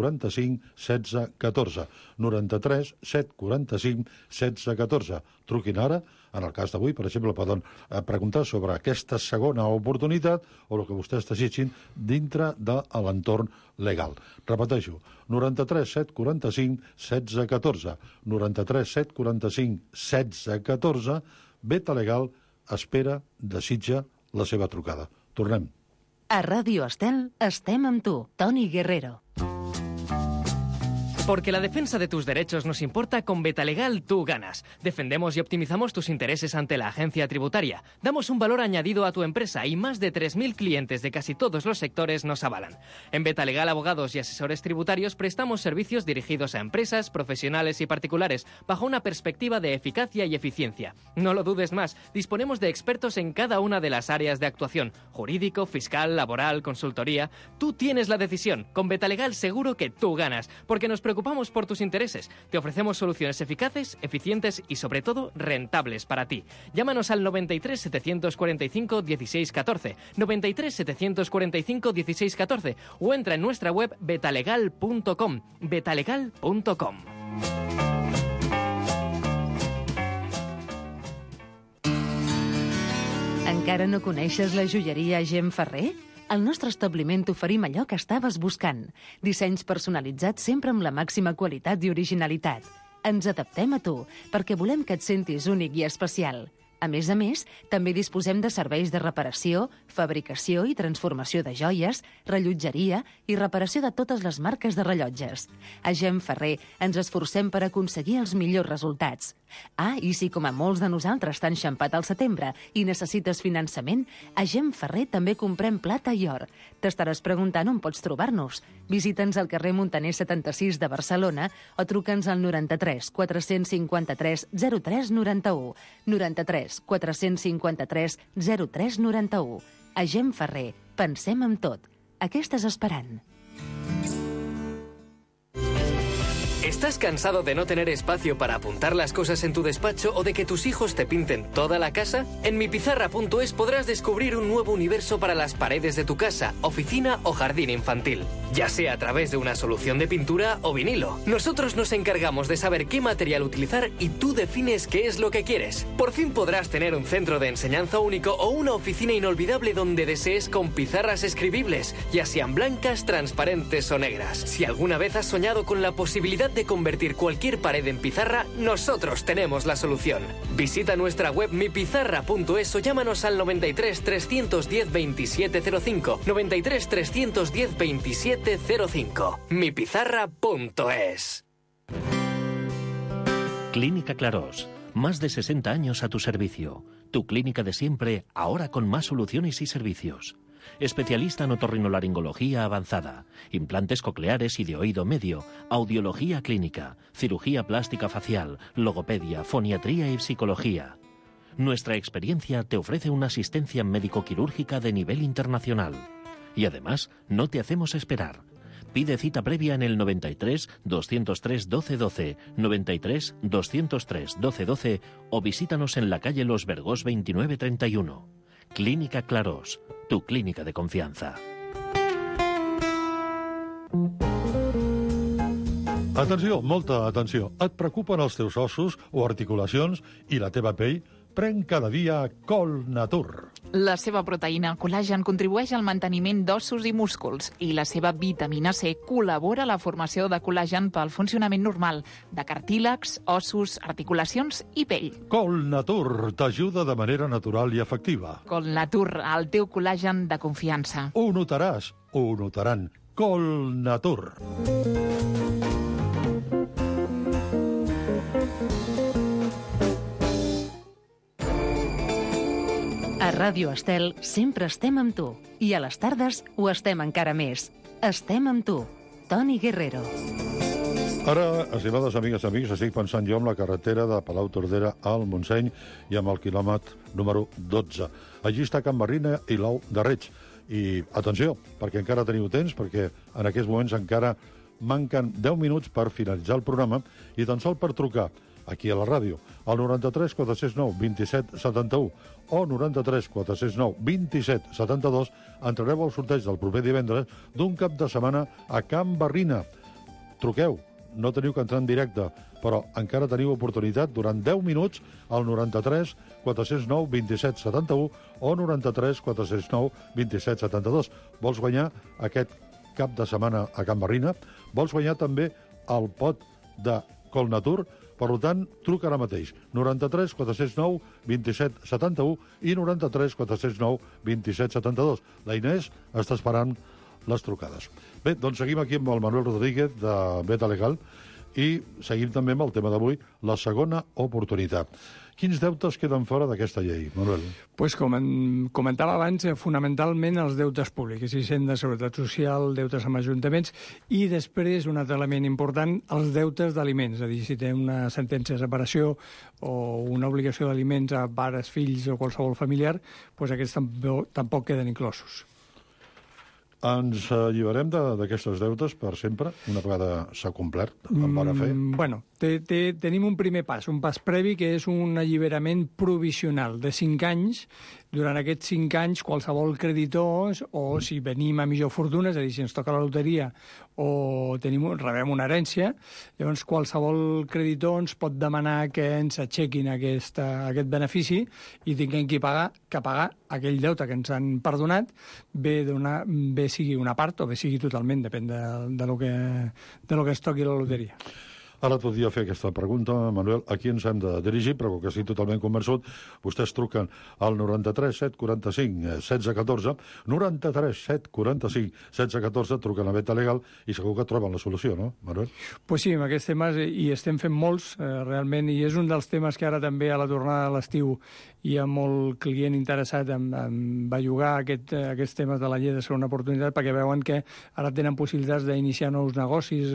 745 16 14. 93 745 16 14. Truquin ara. En el cas d'avui, per exemple, poden preguntar sobre aquesta segona oportunitat o el que vostès desitgin dintre de l'entorn legal. Repeteixo, 93 745 16 14. 93 745 16 14. Beta Legal espera, desitja la seva trucada. Tornem. A Ràdio Estel estem amb tu, Toni Guerrero. Porque la defensa de tus derechos nos importa, con Betalegal tú ganas. Defendemos y optimizamos tus intereses ante la agencia tributaria. Damos un valor añadido a tu empresa y más de 3.000 clientes de casi todos los sectores nos avalan. En Betalegal Abogados y Asesores Tributarios prestamos servicios dirigidos a empresas, profesionales y particulares bajo una perspectiva de eficacia y eficiencia. No lo dudes más, disponemos de expertos en cada una de las áreas de actuación: jurídico, fiscal, laboral, consultoría. Tú tienes la decisión. Con Betalegal seguro que tú ganas, porque nos preocupamos por tus intereses. Te ofrecemos soluciones eficaces, eficientes y, sobre todo, rentables para ti. Llámanos al 93 745 16 14, 93 745 16 14 o entra en nuestra web betalegal.com, betalegal.com. Encara no coneixes la joieria Gem Ferrer? Al nostre establiment t'oferim allò que estaves buscant. Dissenys personalitzats sempre amb la màxima qualitat i originalitat. Ens adaptem a tu, perquè volem que et sentis únic i especial. A més, també disposem de serveis de reparació, fabricació i transformació de joies, rellotgeria i reparació de totes les marques de rellotges. A Gem Ferrer ens esforcem per aconseguir els millors resultats. Ah, i si com a molts de nosaltres t'han enxampat al setembre i necessites finançament, a Gem Ferrer també comprem plata i or. T'estaràs preguntant on pots trobar-nos. Visita'ns al carrer Montaner 76 de Barcelona o truca'ns al 93 453 03 91. 93 453 03 91. A Gem Ferrer, pensem en tot. A què estàs esperant? ¿Estás cansado de no tener espacio para apuntar las cosas en tu despacho o de que tus hijos te pinten toda la casa? En mipizarra.es podrás descubrir un nuevo universo para las paredes de tu casa, oficina o jardín infantil. Ya sea a través de una solución de pintura o vinilo. Nosotros nos encargamos de saber qué material utilizar y tú defines qué es lo que quieres. Por fin podrás tener un centro de enseñanza único o una oficina inolvidable donde desees, con pizarras escribibles, ya sean blancas, transparentes o negras. Si alguna vez has soñado con la posibilidad de convertir cualquier pared en pizarra, nosotros tenemos la solución. Visita nuestra web mipizarra.es o llámanos al 93 310 2705, 93 310 2705. mipizarra.es. Clínica Clarós. Más de 60 años a tu servicio. Tu clínica de siempre, ahora con más soluciones y servicios. Especialista en otorrinolaringología avanzada, implantes cocleares y de oído medio, audiología clínica, cirugía plástica facial, logopedia, foniatría y psicología. Nuestra experiencia te ofrece una asistencia médico-quirúrgica de nivel internacional. Y además, no te hacemos esperar. Pide cita previa en el 93 203 1212, 93 203 1212 o visítanos en la calle Los Vergós 2931. Clínica Clarós, tu clínica de confianza. Atenció, molta atenció. Et preocupen els teus ossos o articulacions i la teva pell? Pren cada dia Colnatur. La seva proteïna, el col·lagen, contribueix al manteniment d'ossos i músculs i la seva vitamina C col·labora a la formació de col·lagen pel funcionament normal de cartílags, ossos, articulacions i pell. Colnatur t'ajuda de manera natural i efectiva. Colnatur, el teu col·lagen de confiança. Ho notaràs, ho notaran. Colnatur. A Ràdio Estel sempre estem amb tu. I a les tardes ho estem encara més. Estem amb tu. Toni Guerrero. Ara, estimades amigues i amics, estic pensant jo en la carretera de Palau Tordera al Montseny i amb el quilòmetre número 12. Allí està Can Barrina i l'Ou de Reig. I atenció, perquè encara teniu temps, perquè en aquests moments encara manquen 10 minuts per finalitzar el programa i tan sol per trucar aquí a la ràdio, al 93 409 27 71 o 93 409 27 72, entrareu al sorteig del proper divendres d'un cap de setmana a Can Barrina. Truqueu, no teniu que entrar en directe, però encara teniu oportunitat durant 10 minuts al 93 409 27 71 o 93 409 27 72. Vols guanyar aquest cap de setmana a Can Barrina? Vols guanyar també el pot de Colnatur? Per tant, truca ara mateix. 93 409 27 71 i 93 409 27 72. La Inés està esperant les trucades. Bé, doncs seguim aquí amb el Manuel Rodríguez de Beta Legal i seguim també amb el tema d'avui, la segona oportunitat. Quins deutes queden fora d'aquesta llei, Manuel? Pues com comentava abans, fonamentalment els deutes públics, Hisenda, Seguretat Social, deutes amb ajuntaments, i després, un altre element important, els deutes d'aliments. És a dir, si té una sentència de separació o una obligació d'aliments a pares, fills o qualsevol familiar, pues aquests tampoc queden inclosos. Ens alliberem d'aquestes deutes per sempre, una vegada s'ha complert, amb bona fe? Bueno, tenim un primer pas, un pas previ, que és un alliberament provisional de 5 anys. Durant aquests 5 anys, qualsevol creditor, o si venim a millor fortuna, és a dir, si ens toca la loteria o rebem una herència, llavors qualsevol creditor ens pot demanar que ens aixequin aquest benefici i tinguem que pagar aquell deute que ens han perdonat, bé sigui una part o bé sigui totalment, depèn de lo que ens toqui la loteria. Ara et podria fer aquesta pregunta, Manuel, a qui ens hem de dirigir, però com que estic totalment convençut, vostès truquen al 93 745 1614, 93 745 1614, truquen a Beta Legal i segur que troben la solució, no, Manuel? Pues sí, amb aquests temes hi estem fent molts, realment, i és un dels temes que ara també a la tornada de l'estiu hi ha molt client interessat en bellugar aquests temes de la llei de segona oportunitat, perquè veuen que ara tenen possibilitats d'iniciar nous negocis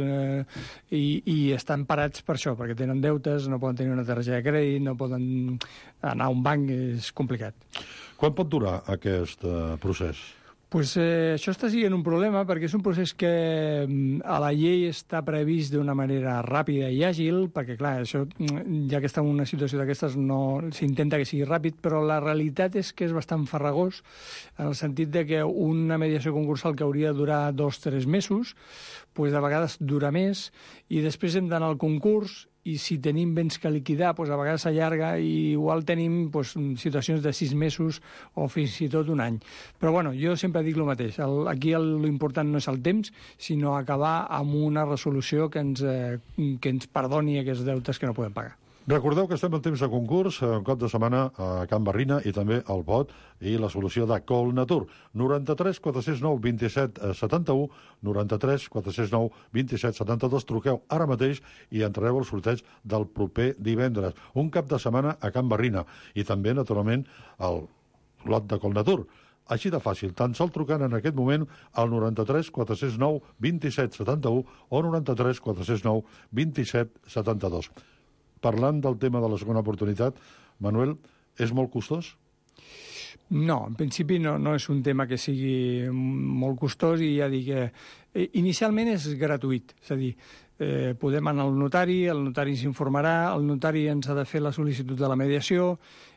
i estan parats per això, perquè tenen deutes, no poden tenir una targeta de crèdit, no poden anar a un banc, és complicat. Quan pot durar aquest procés? Pues això està sent un problema, perquè és un procés que a la llei està previst d'una manera ràpida i àgil, perquè, clar, això, ja que està en una situació d'aquestes, no s'intenta que sigui ràpid, però la realitat és que és bastant farragós, en el sentit de que una mediació concursal que hauria de durar 2-3 mesos, pues a vegades dura més, i després hem d'anar al concurs, i si tenim béns que liquidar, doncs a vegades s'allarga i igual tenim situacions de 6 mesos o fins i tot un any. Però bueno, jo sempre dic el mateix. Aquí l'important no és el temps, sinó acabar amb una resolució que ens perdoni aquests deutes que no podem pagar. Recordeu que estem en temps de concurs, un cop de setmana a Can Barrina i també al Bot i la solució de Colnatur. 93 409 27 71, 93 409 27 72. Truqueu ara mateix i entrareu al sorteig del proper divendres. Un cap de setmana a Can Barrina i també, naturalment, al lot de Colnatur. Així de fàcil, tan sol trucant en aquest moment al 93 409 27 71 o 93 409 27 72. Parlant del tema de la segona oportunitat, Manuel, és molt costós? No, en principi no és un tema que sigui molt costós i ja dic que inicialment és gratuït, és a dir, podem anar al notari, el notari s'informarà, el notari ens ha de fer la sol·licitud de la mediació,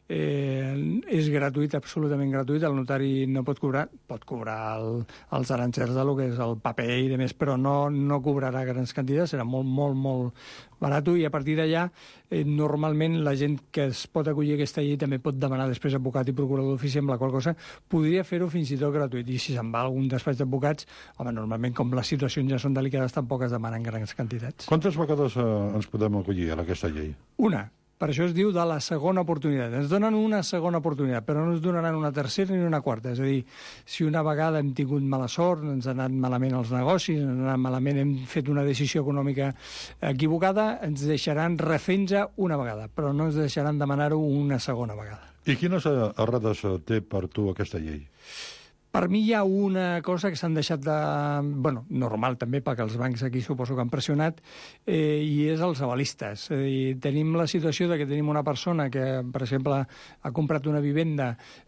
és gratuït, absolutament gratuït, el notari no pot cobrar els arancers de lo que és el paper i demés, però no cobrarà grans quantitats, serà molt, molt, molt barat, i a partir d'allà normalment la gent que es pot acollir a aquesta llei també pot demanar després advocat i procurador d'ofici, amb la qual cosa podria fer-ho fins i tot gratuït, i si se'n va a algun despatx d'advocats, home, normalment com les situacions ja són delicades tampoc es demanen grans quantitats. Quantes vegades ens podem acollir a aquesta llei? Una. Per això es diu de la segona oportunitat. Ens donen una segona oportunitat, però no ens donaran una tercera ni una quarta. És a dir, si una vegada hem tingut mala sort, ens han anat malament els negocis, ens han anat malament, hem fet una decisió econòmica equivocada, ens deixaran refent-ja una vegada, però no ens deixaran demanar-ho una segona vegada. I quines errades té per tu aquesta llei? Per mi hi ha una cosa que s'han deixat de... Bueno, normal també, perquè els bancs aquí suposo que han pressionat, i és els avalistes. És a dir, tenim la situació de que tenim una persona que, per exemple, ha comprat una vivenda,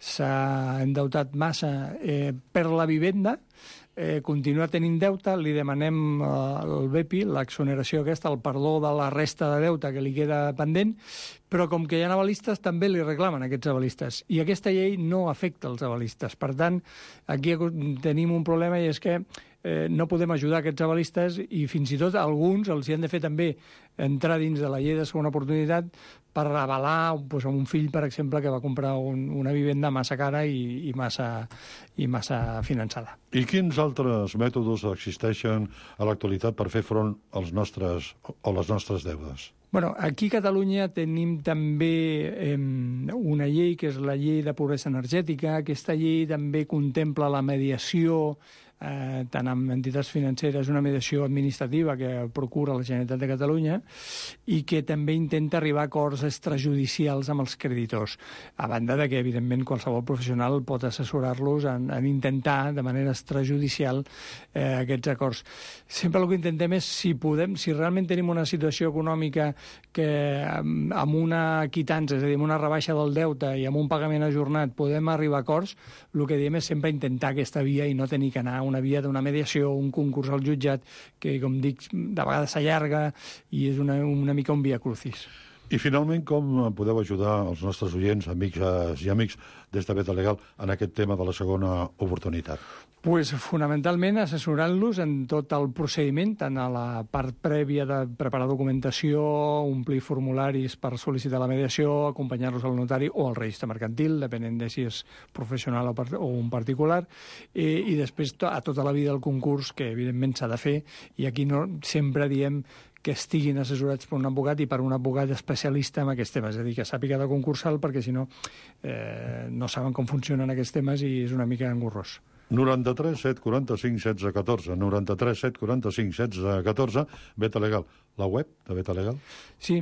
s'ha endeutat massa per la vivenda, continua tenint deute, li demanem al BEPI, l'exoneració aquesta, el perdó de la resta de deute que li queda pendent, però com que hi ha avalistes, també li reclamen aquests avalistes. I aquesta llei no afecta els avalistes. Per tant, aquí tenim un problema i és que no podem ajudar aquests avalistes i fins i tot a alguns els hi han de fer també entrar dins de la llei de segona oportunitat per avalar un fill, per exemple, que va comprar una vivenda massa cara i massa finançada. I quins altres mètodes existeixen a l'actualitat per fer front als nostres o les nostres deudes? Bueno, aquí a Catalunya tenim també una llei que és la llei de pobresa energètica. Aquesta llei també contempla la mediació tant amb entitats financeres, una mediació administrativa que procura la Generalitat de Catalunya i que també intenta arribar a acords extrajudicials amb els creditors, a banda de que, evidentment, qualsevol professional pot assessorar-los en intentar, de manera extrajudicial, aquests acords. Sempre el que intentem és, si realment tenim una situació econòmica que amb una quitança, és a dir, amb una rebaixa del deute i amb un pagament ajornat podem arribar a acords, el que diem és sempre intentar aquesta via i no tenir que anar una via d'una mediació, un concurs al jutjat, que, com dic, de vegades s'allarga i és una mica un via crucis. I, finalment, com podeu ajudar els nostres oients, amics i amics des de Beta Legal en aquest tema de la segona oportunitat? Pues, fonamentalment, assessorant-los en tot el procediment, tant a la part prèvia de preparar documentació, omplir formularis per sol·licitar la mediació, acompanyar-los al notari o al registre mercantil, depenent de si és professional o un particular, i després a tota la vida del concurs, que evidentment s'ha de fer, i aquí sempre diem que estiguin assessorats per un advocat i per un advocat especialista en aquests temes, és a dir, que sàpiga de concursal, perquè si no, no saben com funcionen aquests temes i és una mica engorrós. 93 745 16 14, 93 745 16 14, Beta Legal. La web de Beta Legal? Sí,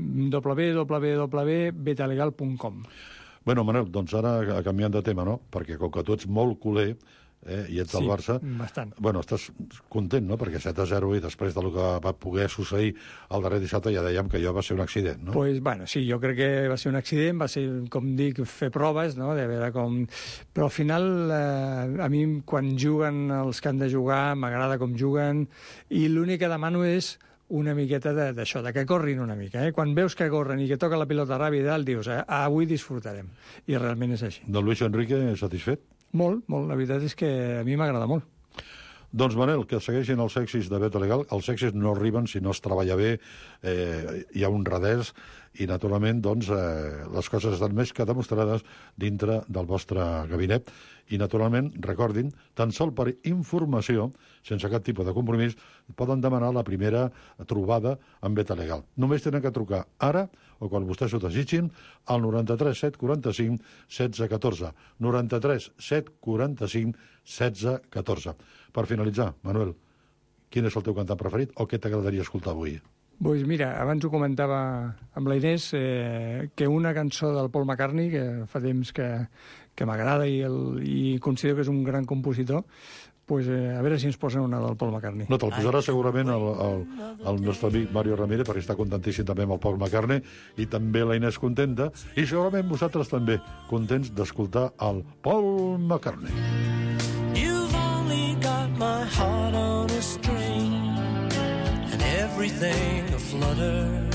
www.betalegal.com. Bueno, Manel, doncs ara canviant de tema, no? Perquè com que tu ets molt culer i ets del Barça... Sí, bastant. Bueno, estàs content, no? Perquè 7-0 i després del que va poder succeir el darrer dissabte ja dèiem que allò va ser un accident, no? Pues, bueno, sí, jo crec que va ser un accident, va ser, com dic, fer proves, no? De veure com... Però al final, a mi, quan juguen els que han de jugar, m'agrada com juguen, i l'únic que demano és una miqueta d'això, de que corrin una mica. Quan veus que corren i que toca la pilota ràpida i dalt, dius, avui disfrutarem. I realment és així. Don Luis Enrique, satisfet? Molt, molt. La veritat és que a mi m'agrada molt. Doncs, Manel, que segueixin els èxits de Beta Legal. Els èxits no arriben si no es treballa bé, hi ha un revés, i, naturalment, doncs, les coses estan més que demostrades dintre del vostre gabinet. I, naturalment, recordin, tan sol per informació, sense cap tipus de compromís, poden demanar la primera trobada amb Beta Legal. Només tenen que trucar ara, o quan vostès ho desitgin, al 93 745 16 14. 93 745 16 14. Per finalitzar, Manuel, quin és el teu cantant preferit o què t'agradaria escoltar avui? Doncs mira, abans ho comentava amb la Inés, que una cançó del Paul McCartney, que fa temps que m'agrada i considero que és un gran compositor, pues, a veure si ens posen una del Paul McCartney. No, te'l posarà segurament el nostre amic Mario Ramírez, perquè està contentíssim també amb el Paul McCartney, i també la Inés contenta, i segurament vosaltres també contents d'escoltar el Paul McCartney. You've only got my heart on a string and everything aflutter.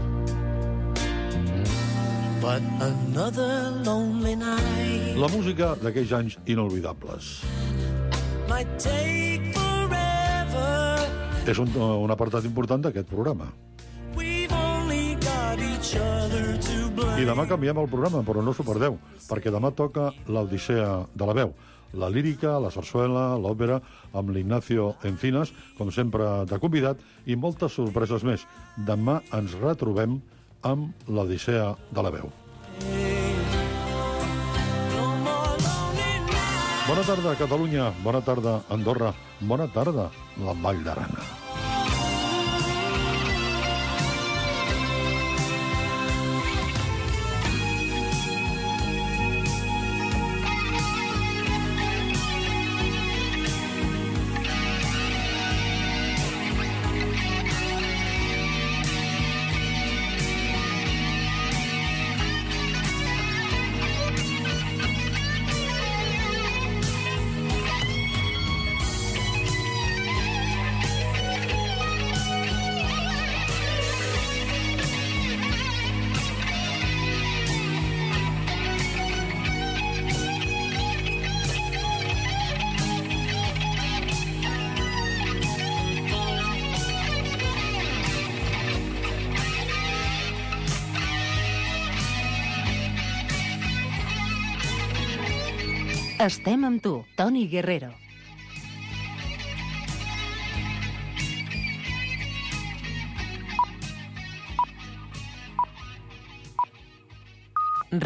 But another lonely night La música d'aquells anys inolvidables. might take forever. És un apartat important d'aquest programa. We've only got each other to blame. I demà canviem el programa, però no s'ho perdeu, perquè demà toca l'Odissea de la veu. La lírica, la sarsuela, l'òpera, amb l'Ignacio Encinas, com sempre de convidat, i moltes sorpreses més. Demà ens retrobem amb l'Odissea de la veu. Bona tarda, Catalunya. Bona tarda, Andorra. Bona tarda, la Vall d'Arana. Estem amb tu, Toni Guerrero.